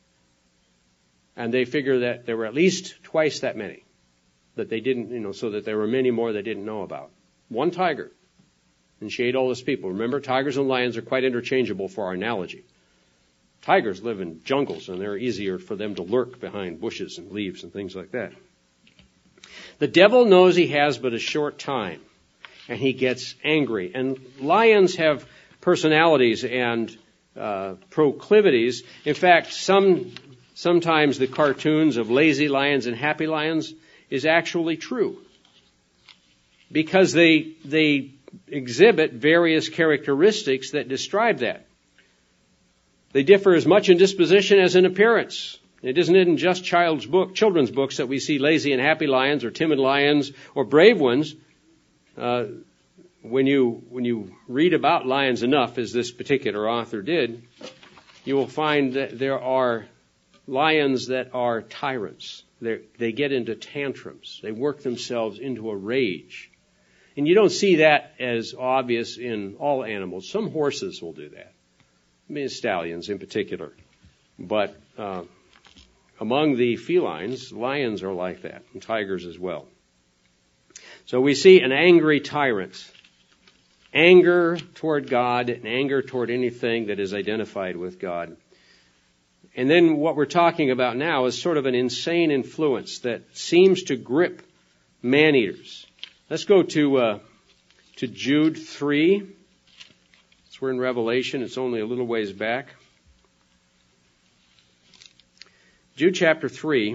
And they figure that there were at least twice that many that they didn't, you know, so that there were many more they didn't know about. One tiger. And she ate all those people. Remember, tigers and lions are quite interchangeable for our analogy. Tigers live in jungles, and they're easier for them to lurk behind bushes and leaves and things like that. The devil knows he has but a short time, and he gets angry. And lions have personalities and Uh, proclivities. In fact, some sometimes the cartoons of lazy lions and happy lions is actually true, because they they exhibit various characteristics that describe that. They differ as much in disposition as in appearance. It isn't in just child's book, children's books that we see lazy and happy lions or timid lions or brave ones. Uh, When you when you read about lions enough, as this particular author did, you will find that there are lions that are tyrants. They're, they get into tantrums. They work themselves into a rage. And you don't see that as obvious in all animals. Some horses will do that. I mean, stallions in particular. But uh, among the felines, lions are like that, and tigers as well. So we see an angry tyrant. Anger toward God and anger toward anything that is identified with God. And then what we're talking about now is sort of an insane influence that seems to grip man-eaters. Let's go to uh, to Jude three. So we're in Revelation. It's only a little ways back. Jude chapter three.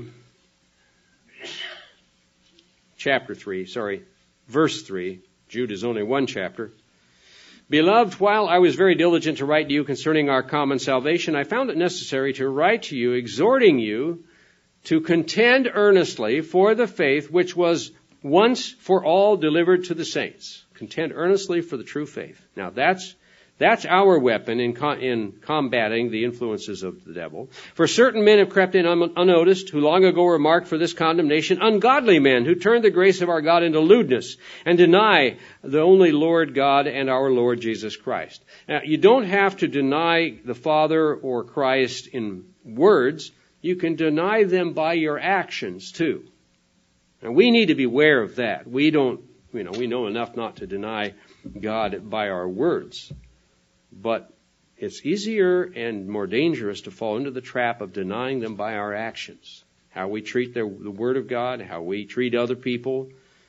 Chapter three, sorry. Verse three. Jude is only one chapter. Beloved, while I was very diligent to write to you concerning our common salvation, I found it necessary to write to you, exhorting you to contend earnestly for the faith which was once for all delivered to the saints. Contend earnestly for the true faith. Now that's That's our weapon in, co- in combating the influences of the devil. For certain men have crept in un- unnoticed, who long ago were marked for this condemnation, ungodly men who turn the grace of our God into lewdness and deny the only Lord God and our Lord Jesus Christ. Now, you don't have to deny the Father or Christ in words. you can deny them by your actions too. And we need to be aware of that. We don't, you know, we know enough not to deny God by our words. But it's easier and more dangerous to fall into the trap of denying them by our actions. How we treat the, the Word of God, how we treat other people,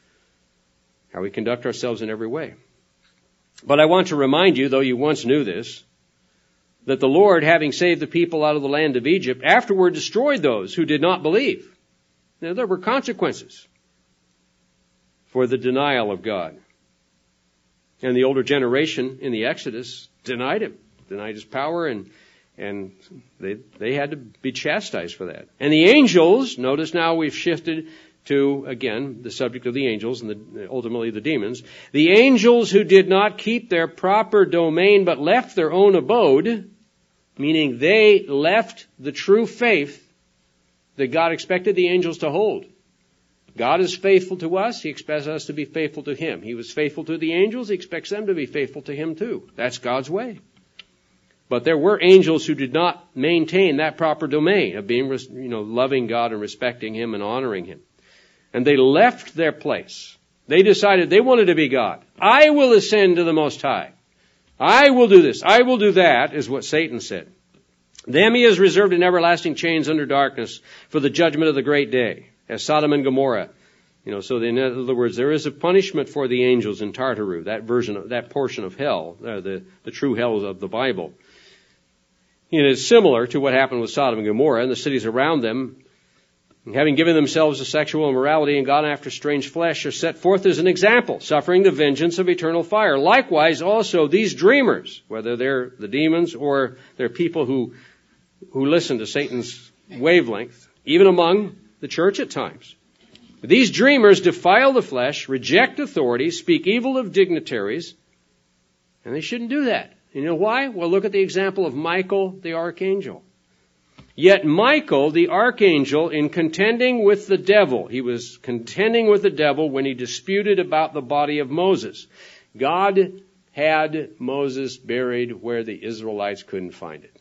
how we conduct ourselves in every way. But I want to remind you, though you once knew this, that the Lord, having saved the people out of the land of Egypt, afterward destroyed those who did not believe. Now, there were consequences for the denial of God. And the older generation in the Exodus denied him, denied his power, and and they they had to be chastised for that. And the angels, notice now we've shifted to, again, the subject of the angels and the, ultimately the demons. The angels who did not keep their proper domain but left their own abode, meaning they left the true faith that God expected the angels to hold. God is faithful to us. He expects us to be faithful to Him. He was faithful to the angels. He expects them to be faithful to Him too. That's God's way. But there were angels who did not maintain that proper domain of being, you know, loving God and respecting Him and honoring Him. And they left their place. They decided they wanted to be God. I will ascend to the Most High. I will do this. I will do that, is what Satan said. Them He has reserved in everlasting chains under darkness for the judgment of the great day, as Sodom and Gomorrah. You know, so in other words, there is a punishment for the angels in Tartarus, that version of, that portion of hell, uh, the, the true hell of the Bible. It is similar to what happened with Sodom and Gomorrah and the cities around them. Having given themselves to sexual immorality and gone after strange flesh, are set forth as an example, suffering the vengeance of eternal fire. Likewise, also, these dreamers, whether they're the demons or they're people who, who listen to Satan's wavelength, even among the church at times. These dreamers defile the flesh, reject authority, speak evil of dignitaries, and they shouldn't do that. You know why? Well, look at the example of Michael the archangel. Yet Michael, the archangel, in contending with the devil, he was contending with the devil when he disputed about the body of Moses. God had Moses buried where the Israelites couldn't find it.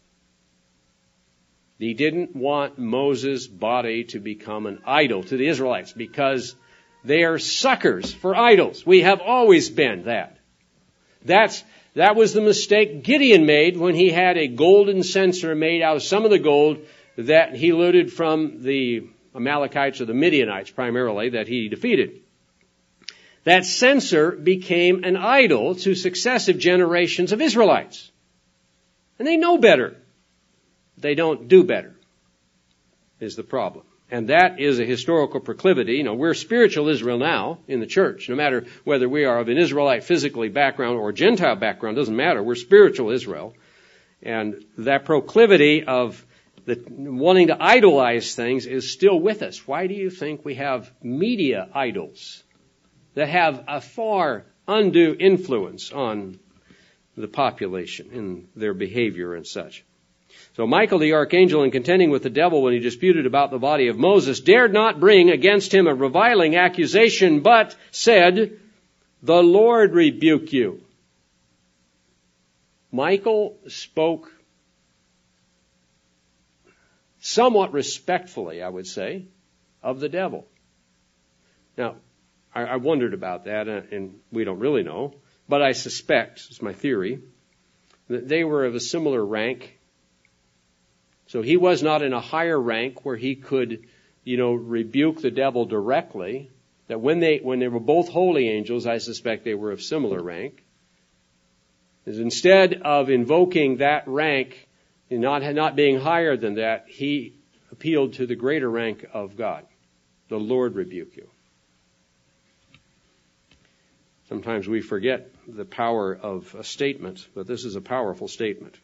He didn't want Moses' body to become an idol to the Israelites because they are suckers for idols. We have always been that. That's That was the mistake Gideon made when he had a golden censer made out of some of the gold that he looted from the Amalekites or the Midianites primarily that he defeated. That censer became an idol to successive generations of Israelites. And they know better. They don't do better, is the problem. And that is a historical proclivity. You know, we're spiritual Israel now in the church. No matter whether we are of an Israelite physically background or Gentile background, doesn't matter. We're spiritual Israel. And that proclivity of the wanting to idolize things is still with us. Why do you think we have media idols that have a far undue influence on the population in their behavior and such? So Michael the archangel, in contending with the devil when he disputed about the body of Moses, dared not bring against him a reviling accusation, but said, "The Lord rebuke you." Michael spoke somewhat respectfully, I would say, of the devil. Now, I, I wondered about that, and we don't really know, but I suspect, it's my theory, that they were of a similar rank. So he was not in a higher rank where he could, you know, rebuke the devil directly. That when they when they were both holy angels, I suspect they were of similar rank. Is instead of invoking that rank and not not being higher than that, he appealed to the greater rank of God. The Lord rebuke you. Sometimes we forget the power of a statement, but this is a powerful statement.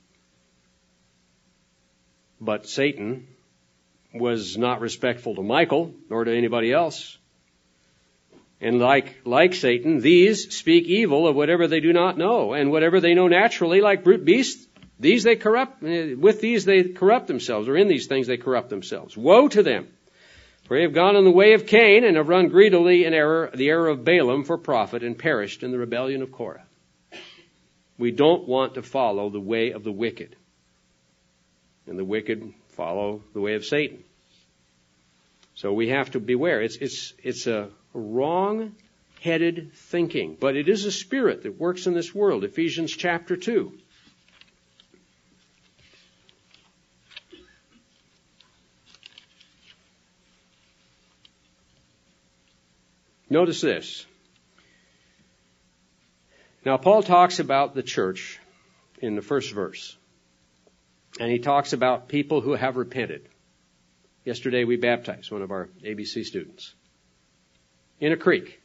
But Satan was not respectful to Michael, nor to anybody else. And like, like Satan, these speak evil of whatever they do not know, and whatever they know naturally, like brute beasts, these they corrupt, with these they corrupt themselves, or in these things they corrupt themselves. Woe to them! For they have gone in the way of Cain, and have run greedily in error, the error of Balaam for profit, and perished in the rebellion of Korah. We don't want to follow the way of the wicked. And the wicked follow the way of Satan. So we have to beware. It's, it's, it's a wrong-headed thinking, but it is a spirit that works in this world. Ephesians chapter two. Notice this. Now, Paul talks about the church in the first verse. And he talks about people who have repented. Yesterday we baptized one of our A B C students in a creek.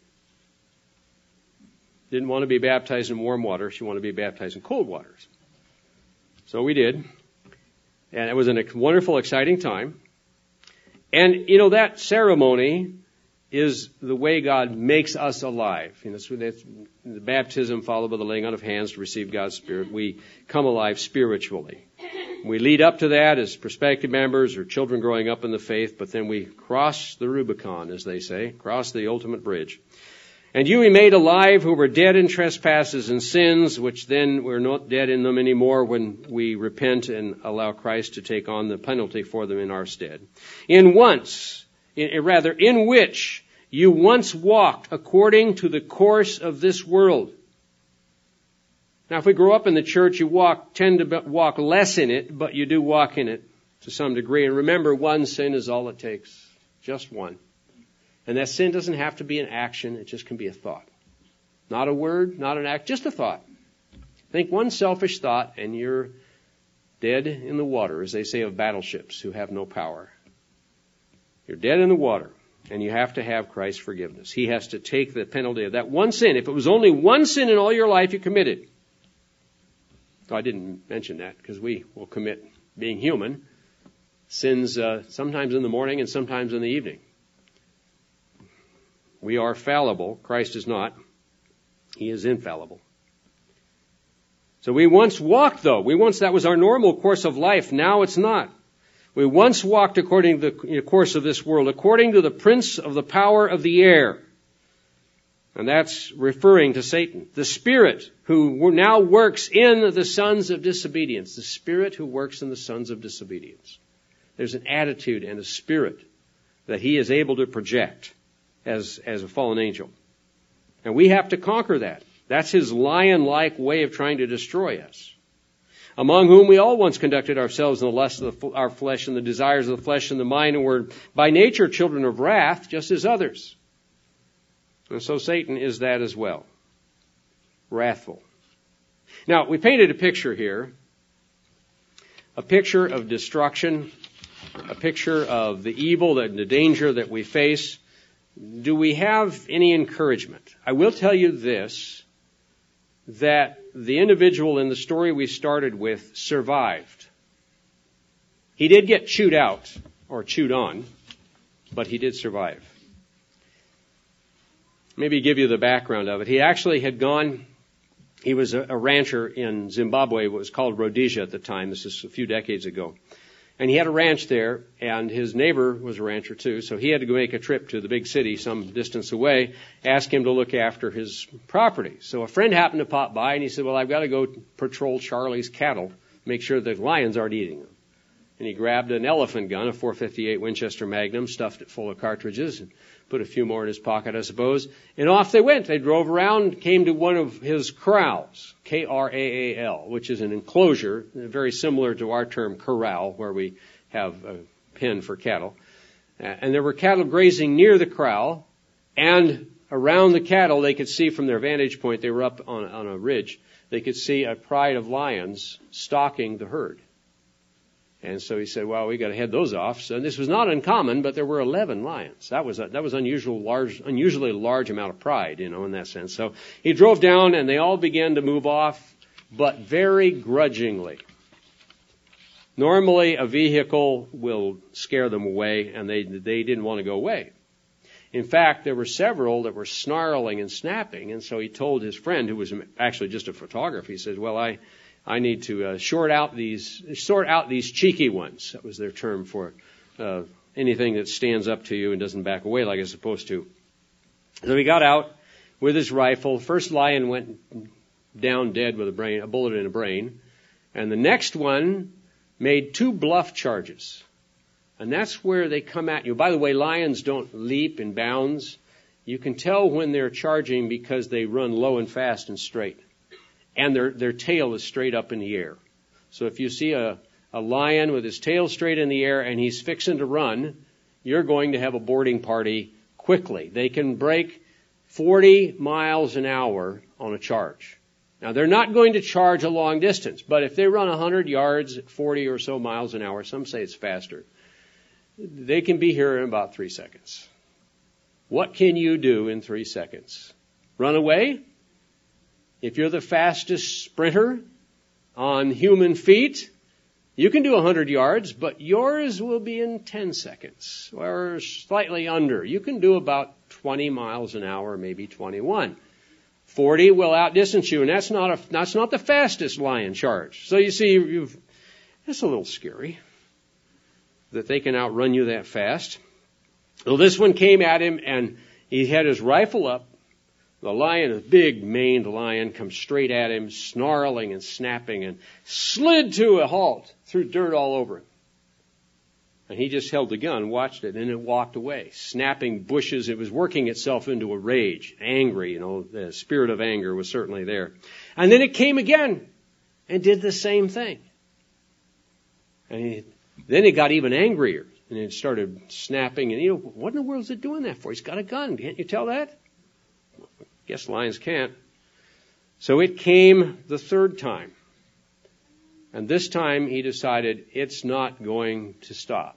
Didn't want to be baptized in warm water. She wanted to be baptized in cold waters. So we did. And it was a wonderful, exciting time. And, you know, that ceremony is the way God makes us alive. You know, so that's the baptism followed by the laying on of hands to receive God's Spirit. We come alive spiritually. We lead up to that as prospective members or children growing up in the faith, but then we cross the Rubicon, as they say, cross the ultimate bridge. And you we made alive who were dead in trespasses and sins, which then we're not dead in them anymore when we repent and allow Christ to take on the penalty for them in our stead. In once... rather, in which you once walked according to the course of this world. Now, if we grow up in the church, you walk, tend to walk less in it, but you do walk in it to some degree. And remember, one sin is all it takes. Just one. And that sin doesn't have to be an action. It just can be a thought. Not a word, not an act, just a thought. Think one selfish thought and you're dead in the water, as they say of battleships who have no power. You're dead in the water, and you have to have Christ's forgiveness. He has to take the penalty of that one sin. If it was only one sin in all your life you committed. Oh, I didn't mention that because we will commit, being human, sins uh, sometimes in the morning and sometimes in the evening. We are fallible. Christ is not. He is infallible. So we once walked, though. We once, that was our normal course of life. Now it's not. We once walked according to the course of this world, according to the prince of the power of the air. And that's referring to Satan. The spirit who now works in the sons of disobedience. The spirit who works in the sons of disobedience. There's an attitude and a spirit that he is able to project as, as a fallen angel. And we have to conquer that. That's his lion-like way of trying to destroy us. Among whom we all once conducted ourselves in the lust of the, our flesh and the desires of the flesh and the mind, and were by nature children of wrath, just as others. And so Satan is that as well. Wrathful. Now, we painted a picture here. A picture of destruction. A picture of the evil and the danger that we face. Do we have any encouragement? I will tell you this, that the individual in the story we started with survived. He did get chewed out, or chewed on, but he did survive. Maybe give you the background of it. He actually had gone, he was a, a rancher in Zimbabwe, what was called Rhodesia at the time. This is a few decades ago. And he had a ranch there, and his neighbor was a rancher too, so he had to go make a trip to the big city some distance away, ask him to look after his property. So a friend happened to pop by, and he said, well, I've got to go patrol Charlie's cattle, make sure the lions aren't eating them. And he grabbed an elephant gun, a four fifty-eight Winchester Magnum, stuffed it full of cartridges, and put a few more in his pocket, I suppose. And off they went. They drove around, came to one of his corrals, K R A A L, which is an enclosure, very similar to our term corral, where we have a pen for cattle. And there were cattle grazing near the corral, and around the cattle, they could see from their vantage point, they were up on, on a ridge, they could see a pride of lions stalking the herd. And so he said, well, we got to head those off. So this was not uncommon, but there were eleven lions. That was a, that was unusual, large, unusually large amount of pride, you know, in that sense. So he drove down, and they all began to move off, but very grudgingly. Normally, a vehicle will scare them away, and they they didn't want to go away. In fact, there were several that were snarling and snapping, and so he told his friend, who was actually just a photographer, he said, well, I... I need to uh, short out these, sort out these cheeky ones. That was their term for uh, anything that stands up to you and doesn't back away like it's supposed to. So he got out with his rifle. First lion went down dead with a brain, a bullet in a brain, and the next one made two bluff charges. And that's where they come at you. By the way, lions don't leap in bounds. You can tell when they're charging because they run low and fast and straight. And their, their tail is straight up in the air. So if you see a, a lion with his tail straight in the air and he's fixing to run, you're going to have a boarding party quickly. They can break forty miles an hour on a charge. Now, they're not going to charge a long distance, but if they run one hundred yards at forty or so miles an hour, some say it's faster, they can be here in about three seconds. What can you do in three seconds? Run away? If you're the fastest sprinter on human feet, you can do one hundred yards, but yours will be in ten seconds or slightly under. You can do about twenty miles an hour, maybe twenty-one. forty will outdistance you, and that's not a, that's not the fastest lion charge. So you see, you've, it's a little scary that they can outrun you that fast. Well, this one came at him, and he had his rifle up. The lion, a big maned lion, comes straight at him, snarling and snapping, and slid to a halt, threw dirt all over him. And he just held the gun, watched it, and it walked away, snapping bushes. It was working itself into a rage, angry, you know, the spirit of anger was certainly there. And then it came again and did the same thing. And he, then it got even angrier, and it started snapping. And, you know, what in the world is it doing that for? He's got a gun. Can't you tell that? I guess lions can't. So it came the third time. And this time he decided it's not going to stop.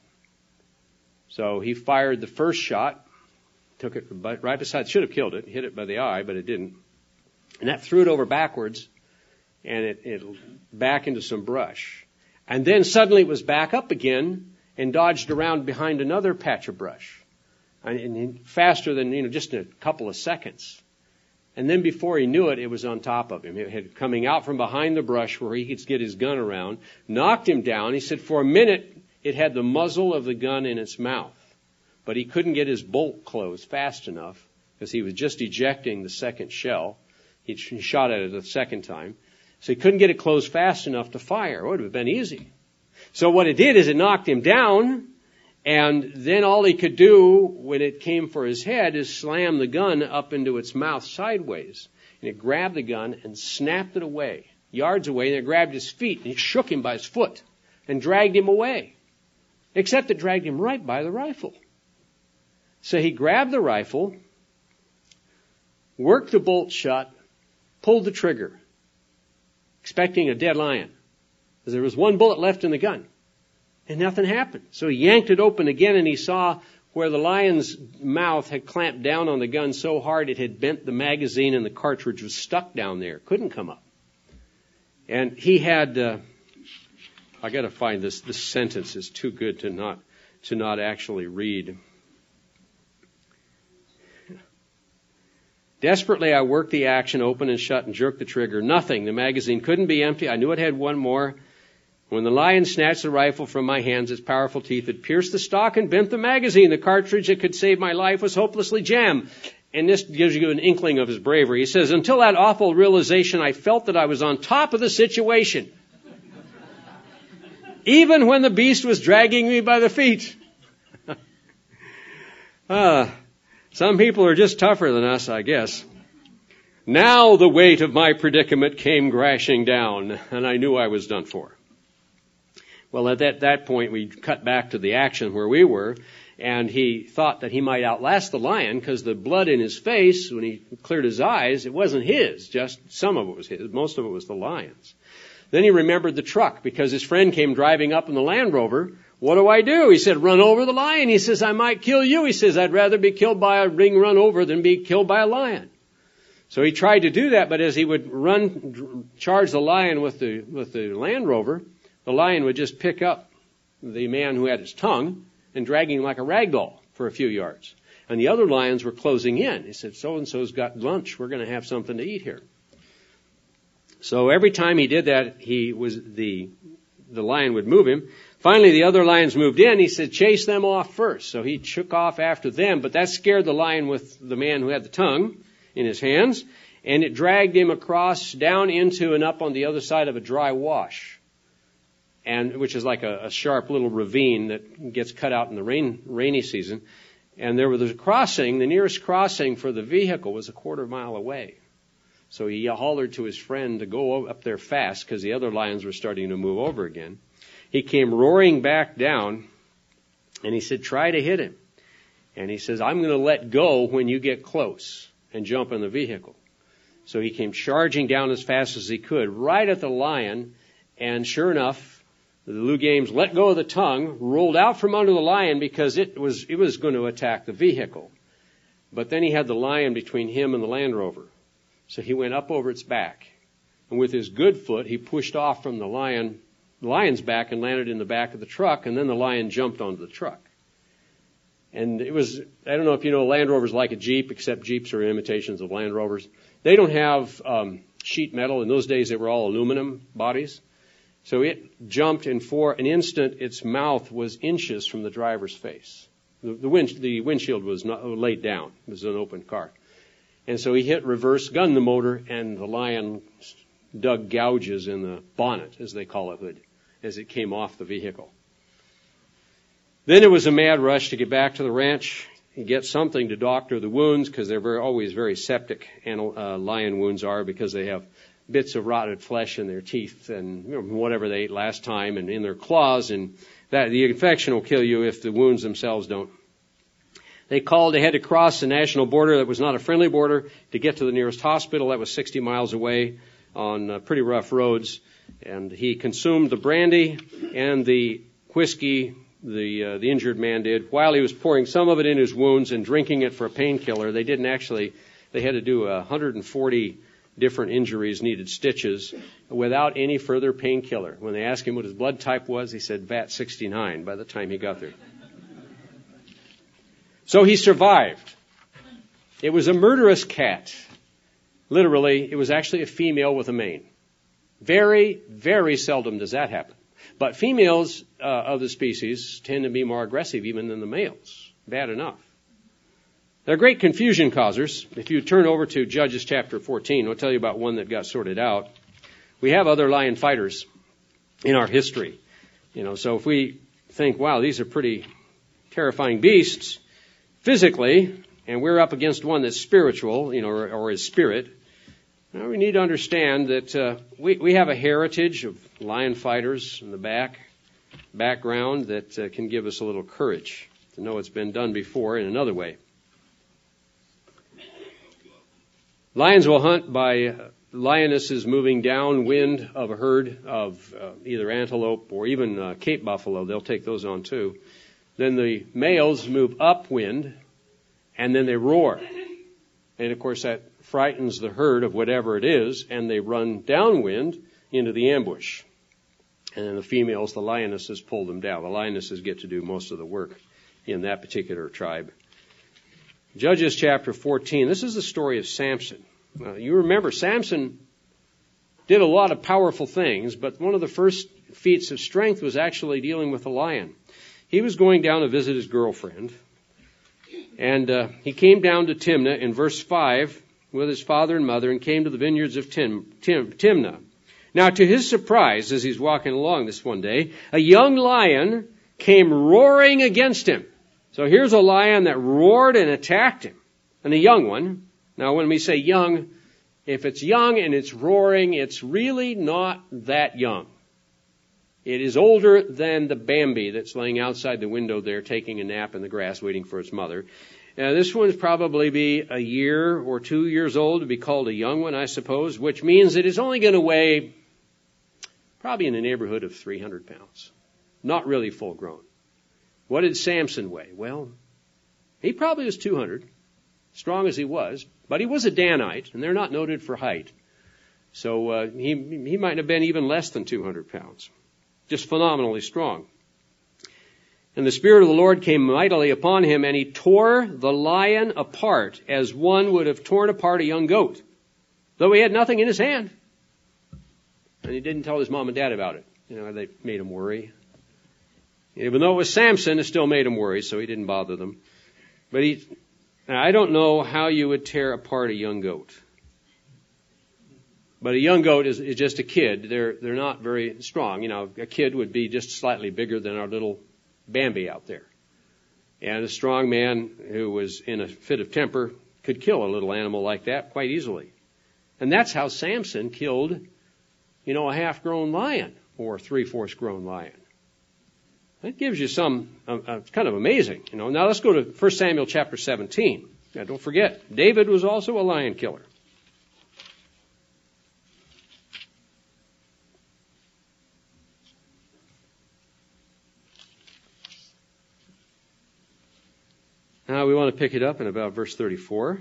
So he fired the first shot, took it right beside, should have killed it, hit it by the eye, but it didn't. And that threw it over backwards, and it, it back into some brush. And then suddenly it was back up again and dodged around behind another patch of brush. And, and faster than, you know, just in a couple of seconds. And then before he knew it, it was on top of him. It had coming out from behind the brush where he could get his gun around, knocked him down. He said for a minute it had the muzzle of the gun in its mouth, but he couldn't get his bolt closed fast enough because he was just ejecting the second shell. He shot at it a second time. So he couldn't get it closed fast enough to fire. It would have been easy. So what it did is it knocked him down, and then all he could do when it came for his head is slam the gun up into its mouth sideways. And it grabbed the gun and snapped it away, yards away, and it grabbed his feet, and it shook him by his foot and dragged him away. Except it dragged him right by the rifle. So he grabbed the rifle, worked the bolt shut, pulled the trigger, expecting a dead lion. Because there was one bullet left in the gun. And nothing happened. So he yanked it open again, and he saw where the lion's mouth had clamped down on the gun so hard it had bent the magazine, and the cartridge was stuck down there. Couldn't come up. And he had, uh, I got to find this. This sentence is too good to not to not actually read. Desperately, I worked the action, open and shut, and jerked the trigger. Nothing. The magazine couldn't be empty. I knew it had one more. When the lion snatched the rifle from my hands, its powerful teeth had pierced the stock and bent the magazine. The cartridge that could save my life was hopelessly jammed. And this gives you an inkling of his bravery. He says, until that awful realization, I felt that I was on top of the situation. Even when the beast was dragging me by the feet. uh, some people are just tougher than us, I guess. Now the weight of my predicament came crashing down, and I knew I was done for. Well, at that, that point, we cut back to the action where we were, and he thought that he might outlast the lion because the blood in his face, when he cleared his eyes, it wasn't his. Just some of it was his. Most of it was the lion's. Then he remembered the truck because his friend came driving up in the Land Rover. What do I do? He said, run over the lion. He says, I might kill you. He says, I'd rather be killed by a ring run over than be killed by a lion. So he tried to do that, but as he would run, charge the lion with the, with the Land Rover, the lion would just pick up the man who had his tongue and drag him like a rag doll for a few yards. And the other lions were closing in. He said, so-and-so's got lunch. We're going to have something to eat here. So every time he did that, he was the the lion would move him. Finally, the other lions moved in. He said, chase them off first. So he took off after them, but that scared the lion with the man who had the tongue in his hands, and it dragged him across, down into and up on the other side of a dry wash. and which is like a, a sharp little ravine that gets cut out in the rain, rainy season. And there was a crossing. The nearest crossing for the vehicle was a quarter mile away. So he hollered to his friend to go up there fast because the other lions were starting to move over again. He came roaring back down, and he said, try to hit him. And he says, I'm going to let go when you get close and jump in the vehicle. So he came charging down as fast as he could, right at the lion, and sure enough, the Loup-Garous let go of the tongue, rolled out from under the lion because it was it was going to attack the vehicle. But then he had the lion between him and the Land Rover. So he went up over its back. And with his good foot, he pushed off from the lion, the lion's back and landed in the back of the truck, and then the lion jumped onto the truck. And it was, I don't know if you know, Land Rover's like a Jeep, except Jeeps are imitations of Land Rovers. They don't have um, sheet metal. In those days, they were all aluminum bodies. So it jumped, and for an instant, its mouth was inches from the driver's face. The, the, wind, the windshield was not laid down. It was an open car. And so he hit reverse, gunned the motor, and the lion dug gouges in the bonnet, as they call it, hood, as it came off the vehicle. Then it was a mad rush to get back to the ranch and get something to doctor the wounds, because they're very, always very septic, and uh, lion wounds are, because they have bits of rotted flesh in their teeth and you know, whatever they ate last time, and in their claws, and that the infection will kill you if the wounds themselves don't. They called, they had to cross the national border that was not a friendly border to get to the nearest hospital. That was sixty miles away on uh, pretty rough roads. And he consumed the brandy and the whiskey, the uh, the injured man did, while he was pouring some of it in his wounds and drinking it for a painkiller. They didn't actually, they had to do one hundred forty different injuries, needed stitches, without any further painkiller. When they asked him what his blood type was, he said V A T sixty-nine by the time he got there. So he survived. It was a murderous cat. Literally, it was actually a female with a mane. Very, very seldom does that happen. But females uh, of the species tend to be more aggressive even than the males. Bad enough. They're great confusion causers. If you turn over to Judges chapter fourteen, I'll tell you about one that got sorted out. We have other lion fighters in our history. You know, so if we think, wow, these are pretty terrifying beasts physically, and we're up against one that's spiritual, you know, or, or is spirit, now we need to understand that uh, we, we have a heritage of lion fighters in the back, background that uh, can give us a little courage to know it's been done before in another way. Lions will hunt by uh, lionesses moving downwind of a herd of uh, either antelope or even uh, Cape buffalo. They'll take those on too. Then the males move upwind, and then they roar. And, of course, that frightens the herd of whatever it is, and they run downwind into the ambush. And then the females, the lionesses, pull them down. The lionesses get to do most of the work in that particular tribe. Judges chapter fourteen, this is the story of Samson. Uh, you remember, Samson did a lot of powerful things, but one of the first feats of strength was actually dealing with a lion. He was going down to visit his girlfriend, and uh, he came down to Timnah in verse five with his father and mother and came to the vineyards of Tim, Tim, Timnah. Now, to his surprise, as he's walking along this one day, a young lion came roaring against him. So here's a lion that roared and attacked him, and a young one. Now, when we say young, if it's young and it's roaring, it's really not that young. It is older than the Bambi that's laying outside the window there taking a nap in the grass waiting for its mother. Now, this one's probably be a year or two years old to be called a young one, I suppose, which means it is only going to weigh probably in the neighborhood of three hundred pounds. Not really full grown. What did Samson weigh? Well, he probably was two hundred, strong as he was, but he was a Danite, and they're not noted for height. So uh, he, he might have been even less than two hundred pounds. Just phenomenally strong. And the Spirit of the Lord came mightily upon him, and he tore the lion apart as one would have torn apart a young goat, though he had nothing in his hand. And he didn't tell his mom and dad about it. You know, they made him worry. Even though it was Samson, it still made him worry, so he didn't bother them. But he, I don't know how you would tear apart a young goat. But a young goat is, is just a kid. They're, they're not very strong. You know, a kid would be just slightly bigger than our little Bambi out there. And a strong man who was in a fit of temper could kill a little animal like that quite easily. And that's how Samson killed, you know, a half-grown lion or a three-fourths grown lion. That gives you some, uh, uh, it's kind of amazing, you know. Now let's go to First Samuel chapter seventeen. Now don't forget, David was also a lion killer. Now we want to pick it up in about verse thirty-four.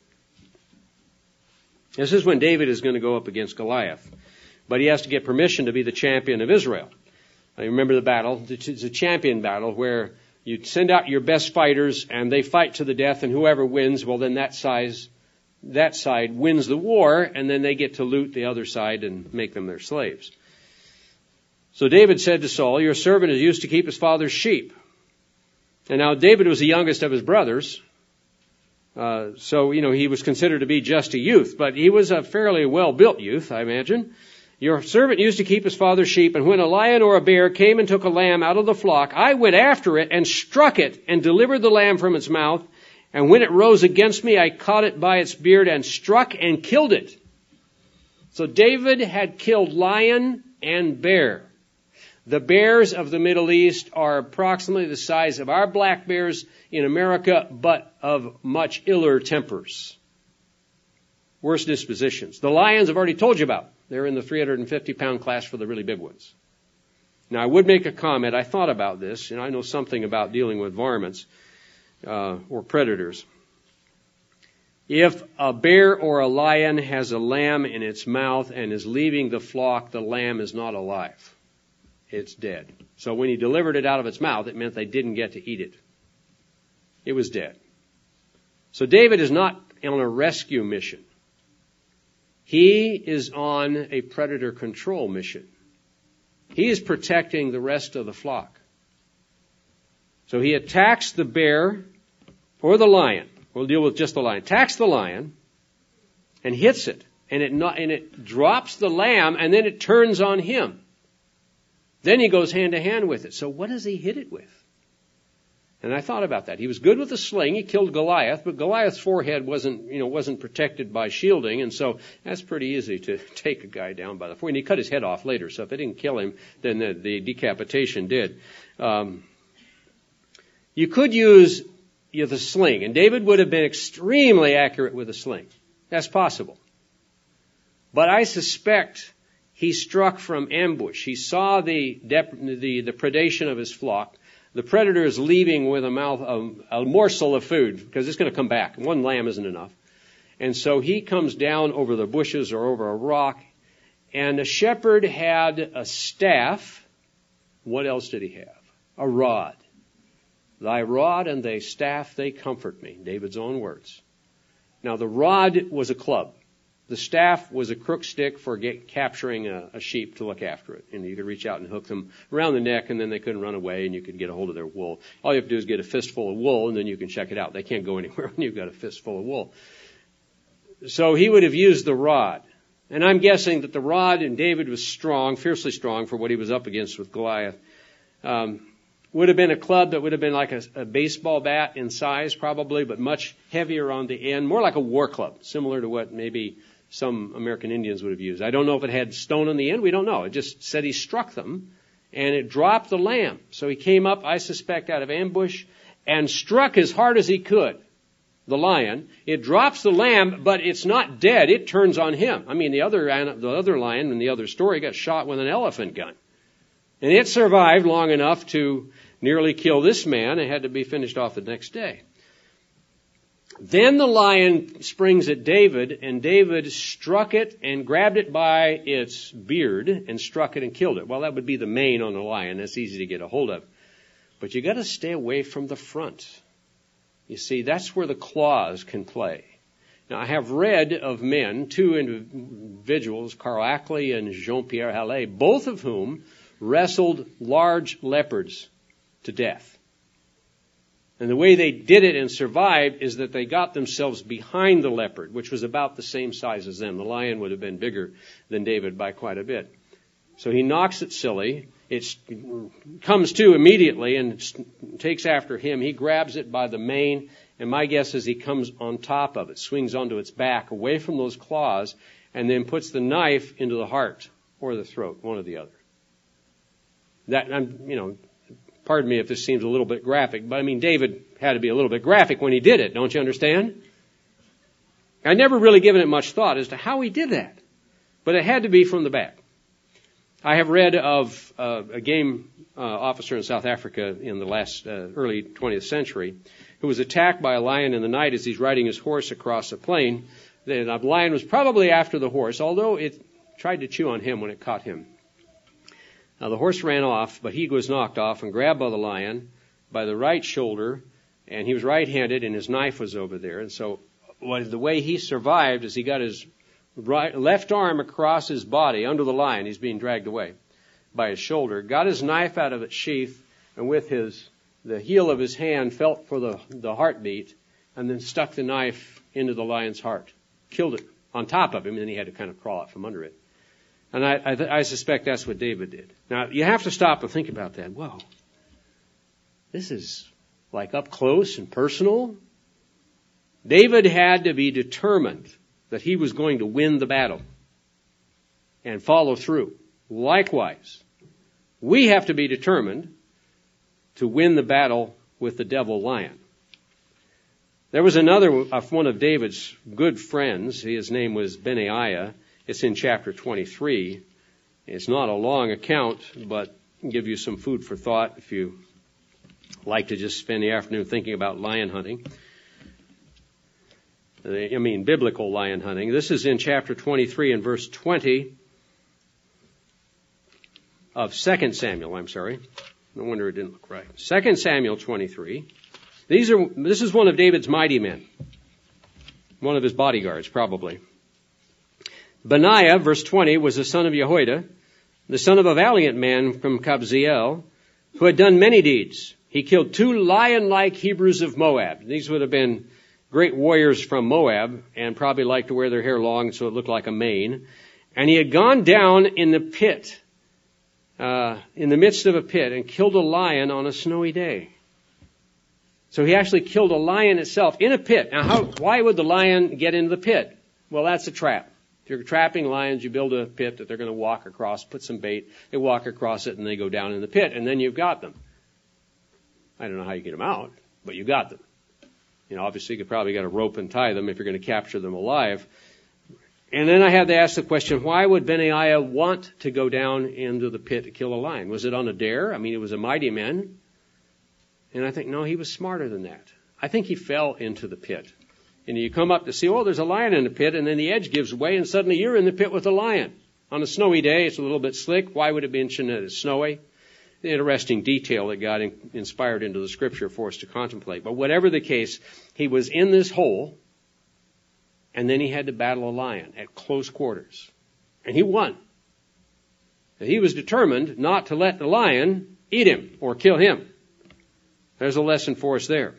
This is when David is going to go up against Goliath. But he has to get permission to be the champion of Israel. I remember the battle. It's a champion battle where you send out your best fighters and they fight to the death, and whoever wins, well then that size, that side wins the war, and then they get to loot the other side and make them their slaves. So David said to Saul, "Your servant is used to keep his father's sheep." And now David was the youngest of his brothers, uh, so, you know, he was considered to be just a youth, but he was a fairly well-built youth, I imagine. "Your servant used to keep his father's sheep, and when a lion or a bear came and took a lamb out of the flock, I went after it and struck it and delivered the lamb from its mouth. And when it rose against me, I caught it by its beard and struck and killed it." So David had killed lion and bear. The bears of the Middle East are approximately the size of our black bears in America, but of much iller tempers. Worse dispositions. The lions I've already told you about. They're in the three hundred fifty pound class for the really big ones. Now, I would make a comment. I thought about this, and I know something about dealing with varmints uh, or predators. If a bear or a lion has a lamb in its mouth and is leaving the flock, the lamb is not alive. It's dead. So when he delivered it out of its mouth, it meant they didn't get to eat it. It was dead. So David is not on a rescue mission. He is on a predator control mission. He is protecting the rest of the flock. So he attacks the bear or the lion. We'll deal with just the lion. Attacks the lion and hits it. And it, not, and it drops the lamb, and then it turns on him. Then he goes hand to hand with it. So what does he hit it with? And I thought about that. He was good with a sling. He killed Goliath, but Goliath's forehead wasn't, you know, wasn't protected by shielding, and so that's pretty easy to take a guy down by the forehead. And he cut his head off later, so if it didn't kill him, then the, the decapitation did. Um, you could use you know, the sling, and David would have been extremely accurate with a sling. That's possible. But I suspect he struck from ambush. He saw the, dep- the, the predation of his flock. The predator is leaving with a mouth, a, a morsel of food, because it's going to come back. One lamb isn't enough. And so he comes down over the bushes or over a rock, and the shepherd had a staff. What else did he have? A rod. "Thy rod and thy staff, they comfort me," David's own words. Now the rod was a club. The staff was a crook stick for get, capturing a, a sheep to look after it. And you could reach out and hook them around the neck, and then they couldn't run away, and you could get a hold of their wool. All you have to do is get a fistful of wool, and then you can check it out. They can't go anywhere when you've got a fistful of wool. So he would have used the rod. And I'm guessing that the rod, and David was strong, fiercely strong for what he was up against with Goliath, um, would have been a club that would have been like a, a baseball bat in size probably, but much heavier on the end, more like a war club, similar to what maybe some American Indians would have used. I don't know if it had stone on the end. We don't know. It just said he struck them, and it dropped the lamb. So he came up, I suspect, out of ambush and struck as hard as he could, the lion. It drops the lamb, but it's not dead. It turns on him. I mean, the other, the other lion in the other story got shot with an elephant gun. And it survived long enough to nearly kill this man. It had to be finished off the next day. Then the lion springs at David, and David struck it and grabbed it by its beard and struck it and killed it. Well, that would be the mane on a lion. That's easy to get a hold of. But you got to stay away from the front. You see, that's where the claws can play. Now, I have read of men, two individuals, Carl Ackley and Jean-Pierre Hallé, both of whom wrestled large leopards to death. And the way they did it and survived is that they got themselves behind the leopard, which was about the same size as them. The lion would have been bigger than David by quite a bit. So he knocks it silly. It comes to immediately and takes after him. He grabs it by the mane, and my guess is he comes on top of it, swings onto its back, away from those claws, and then puts the knife into the heart or the throat, one or the other. That, I'm, you know, pardon me if this seems a little bit graphic, but I mean, David had to be a little bit graphic when he did it, don't you understand? I'd never really given it much thought as to how he did that, but it had to be from the back. I have read of uh, a game uh, officer in South Africa in the last uh, early twentieth century who was attacked by a lion in the night as he's riding his horse across a plain. The lion was probably after the horse, although it tried to chew on him when it caught him. Now, the horse ran off, but he was knocked off and grabbed by the lion by the right shoulder, and he was right-handed, and his knife was over there. And so what, the way he survived is he got his right, left arm across his body under the lion. He's being dragged away by his shoulder, got his knife out of its sheath, and with his the heel of his hand felt for the, the heartbeat, and then stuck the knife into the lion's heart. Killed it on top of him, and then he had to kind of crawl out from under it. And I, I, I suspect that's what David did. Now, you have to stop and think about that. Whoa, this is like up close and personal. David had to be determined that he was going to win the battle and follow through. Likewise, we have to be determined to win the battle with the devil lion. There was another, one of David's good friends. His name was Benaiah. It's in chapter twenty-three. It's not a long account, but give you some food for thought if you like to just spend the afternoon thinking about lion hunting. I mean, biblical lion hunting. This is in chapter twenty-three and verse twenty of Second Samuel. I'm sorry. No wonder it didn't look right. Second Samuel twenty-three. These are, this is one of David's mighty men. One of his bodyguards, probably. Benaiah, verse twenty, was the son of Jehoiada, the son of a valiant man from Kabzeel, who had done many deeds. He killed two lion-like Hebrews of Moab. These would have been great warriors from Moab, and probably liked to wear their hair long so it looked like a mane. And he had gone down in the pit, uh, in the midst of a pit, and killed a lion on a snowy day. So he actually killed a lion itself in a pit. Now, how, why would the lion get into the pit? Well, that's a trap. If you're trapping lions, you build a pit that they're going to walk across, put some bait, they walk across it, and they go down in the pit, and then you've got them. I don't know how you get them out, but you got them. You know, obviously you could probably get a rope and tie them if you're going to capture them alive. And then I had to ask the question, why would Benaiah want to go down into the pit to kill a lion? Was it on a dare? I mean, it was a mighty man. And I think, no, he was smarter than that. I think he fell into the pit. And you come up to see, oh, there's a lion in the pit, and then the edge gives way, and suddenly you're in the pit with a lion. On a snowy day, it's a little bit slick. Why would it be snowy? The interesting detail that God inspired into the scripture for us to contemplate. But whatever the case, he was in this hole, and then he had to battle a lion at close quarters. And he won. And he was determined not to let the lion eat him or kill him. There's a lesson for us there.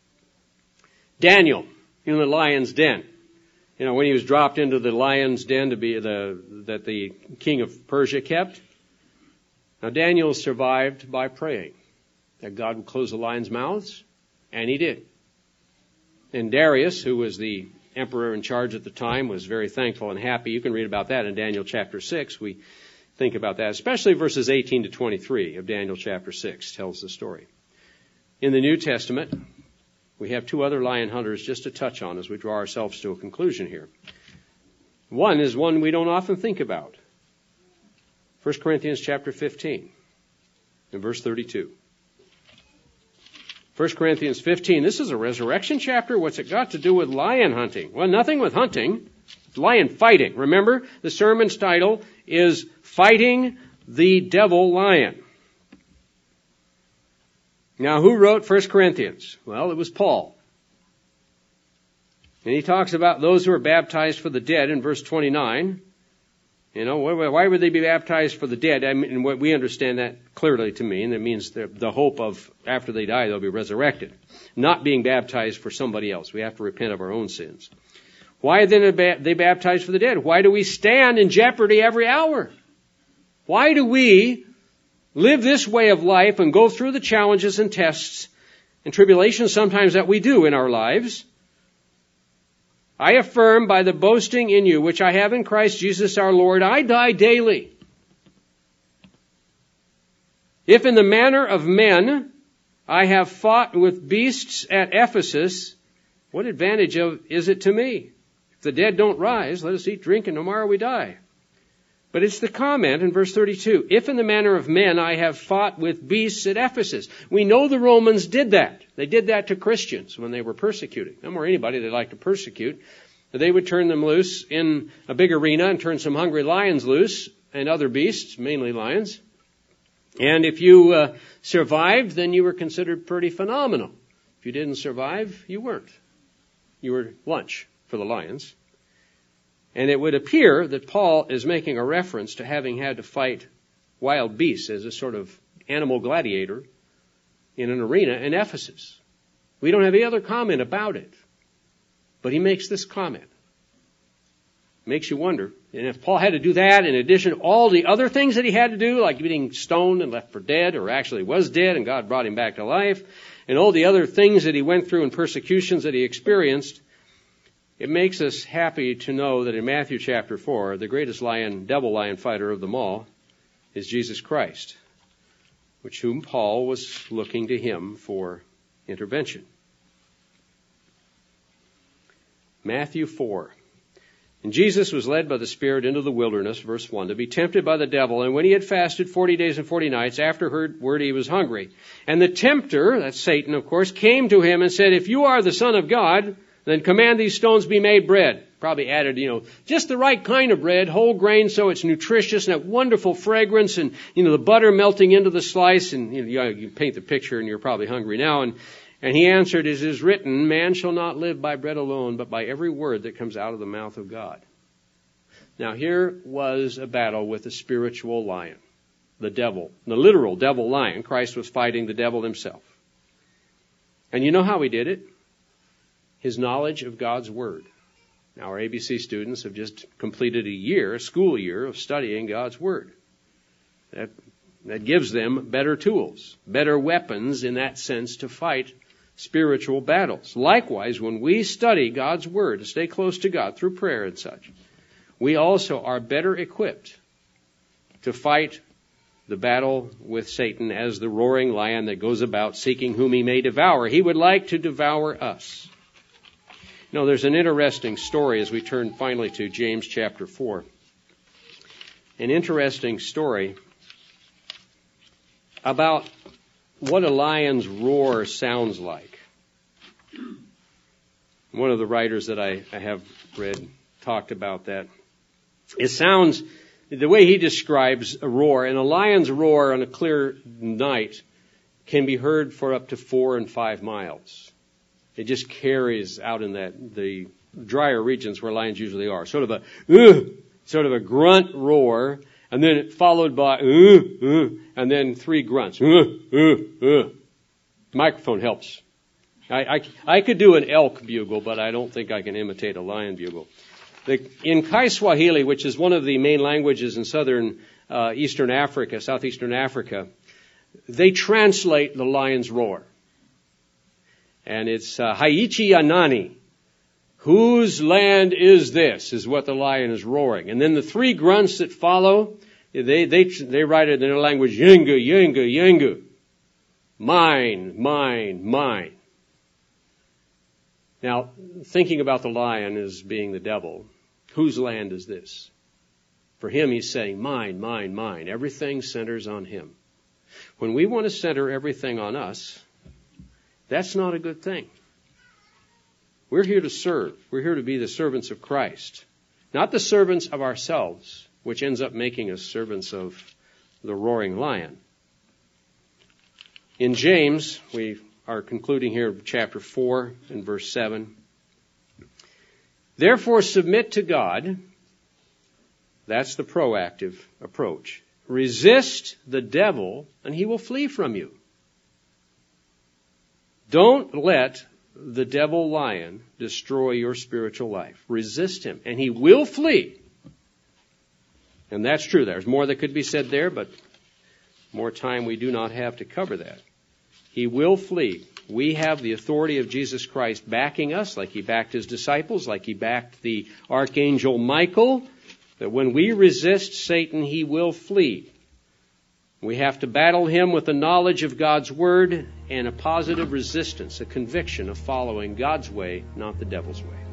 Daniel in the lion's den. You know, when he was dropped into the lion's den to be the, that the king of Persia kept. Now Daniel survived by praying that God would close the lions' mouths, and he did. And Darius, who was the emperor in charge at the time, was very thankful and happy. You can read about that in Daniel chapter six. We think about that, especially verses eighteen to twenty-three of Daniel chapter six tells the story. In the New Testament, we have two other lion hunters just to touch on as we draw ourselves to a conclusion here. One is one we don't often think about. First Corinthians chapter fifteen and verse thirty-two. First Corinthians fifteen, this is a resurrection chapter. What's it got to do with lion hunting? Well, nothing with hunting. It's lion fighting. Remember, the sermon's title is Fighting the Devil Lion. Now, who wrote First Corinthians? Well, it was Paul. And he talks about those who are baptized for the dead in verse twenty-nine. You know, why would they be baptized for the dead? I mean, we understand that clearly to mean that means the, the hope of after they die they'll be resurrected, not being baptized for somebody else. We have to repent of our own sins. Why then are they baptized for the dead? Why do we stand in jeopardy every hour? Why do we live this way of life and go through the challenges and tests and tribulations sometimes that we do in our lives? I affirm by the boasting in you, which I have in Christ Jesus our Lord, I die daily. If in the manner of men I have fought with beasts at Ephesus, what advantage of, is it to me? If the dead don't rise, let us eat, drink, and tomorrow we die. But it's the comment in verse thirty-two. If in the manner of men I have fought with beasts at Ephesus. We know the Romans did that. They did that to Christians when they were persecuting them or anybody they liked to persecute. They would turn them loose in a big arena and turn some hungry lions loose and other beasts, mainly lions. And if you uh, survived, then you were considered pretty phenomenal. If you didn't survive, you weren't. You were lunch for the lions. And it would appear that Paul is making a reference to having had to fight wild beasts as a sort of animal gladiator in an arena in Ephesus. We don't have any other comment about it. But he makes this comment. Makes you wonder. And if Paul had to do that in addition to all the other things that he had to do, like being stoned and left for dead, or actually was dead and God brought him back to life, and all the other things that he went through and persecutions that he experienced, it makes us happy to know that in Matthew chapter four, the greatest lion, devil lion fighter of them all is Jesus Christ, which whom Paul was looking to him for intervention. Matthew four. And Jesus was led by the Spirit into the wilderness, verse one, to be tempted by the devil. And when he had fasted forty days and forty nights, afterward he was hungry. And the tempter, that's Satan, of course, came to him and said, if you are the Son of God, then command these stones be made bread. Probably added, you know, just the right kind of bread, whole grain, so it's nutritious and have wonderful fragrance, and, you know, the butter melting into the slice. And, you know, you paint the picture and you're probably hungry now. And, and he answered, it is written, man shall not live by bread alone, but by every word that comes out of the mouth of God. Now here was a battle with a spiritual lion, the devil, the literal devil lion. Christ was fighting the devil himself. And you know how he did it? His knowledge of God's Word. Now our A B C students have just completed a year, a school year of studying God's Word. That, that gives them better tools, better weapons in that sense to fight spiritual battles. Likewise, when we study God's Word, to stay close to God through prayer and such, we also are better equipped to fight the battle with Satan as the roaring lion that goes about seeking whom he may devour. He would like to devour us. You know, there's an interesting story as we turn finally to James chapter four. An interesting story about what a lion's roar sounds like. One of the writers that I, I have read talked about that. It sounds, the way he describes a roar, and a lion's roar on a clear night can be heard for up to four and five miles. It just carries out in that, the drier regions where lions usually are. Sort of a, uh, sort of a grunt roar, and then followed by, uh, uh, and then three grunts. Uh, uh, uh. Microphone helps. I, I, I could do an elk bugle, but I don't think I can imitate a lion bugle. The, in Kiswahili, which is one of the main languages in southern, uh, eastern Africa, southeastern Africa, they translate the lion's roar. And it's, uh, Haichi Anani. Whose land is this? Is what the lion is roaring. And then the three grunts that follow, they, they, they write it in their language, Yengu, Yengu, Yengu. Mine, mine, mine. Now, thinking about the lion as being the devil, whose land is this? For him, he's saying, mine, mine, mine. Everything centers on him. When we want to center everything on us, that's not a good thing. We're here to serve. We're here to be the servants of Christ, not the servants of ourselves, which ends up making us servants of the roaring lion. In James, we are concluding here chapter four and verse seven. Therefore submit to God. That's the proactive approach. Resist the devil, and he will flee from you. Don't let the devil lion destroy your spiritual life. Resist him, and he will flee. And that's true. There's more that could be said there, but more time we do not have to cover that. He will flee. We have the authority of Jesus Christ backing us, like he backed his disciples, like he backed the archangel Michael, that when we resist Satan, he will flee. We have to battle him with the knowledge of God's word and a positive resistance, a conviction of following God's way, not the devil's way.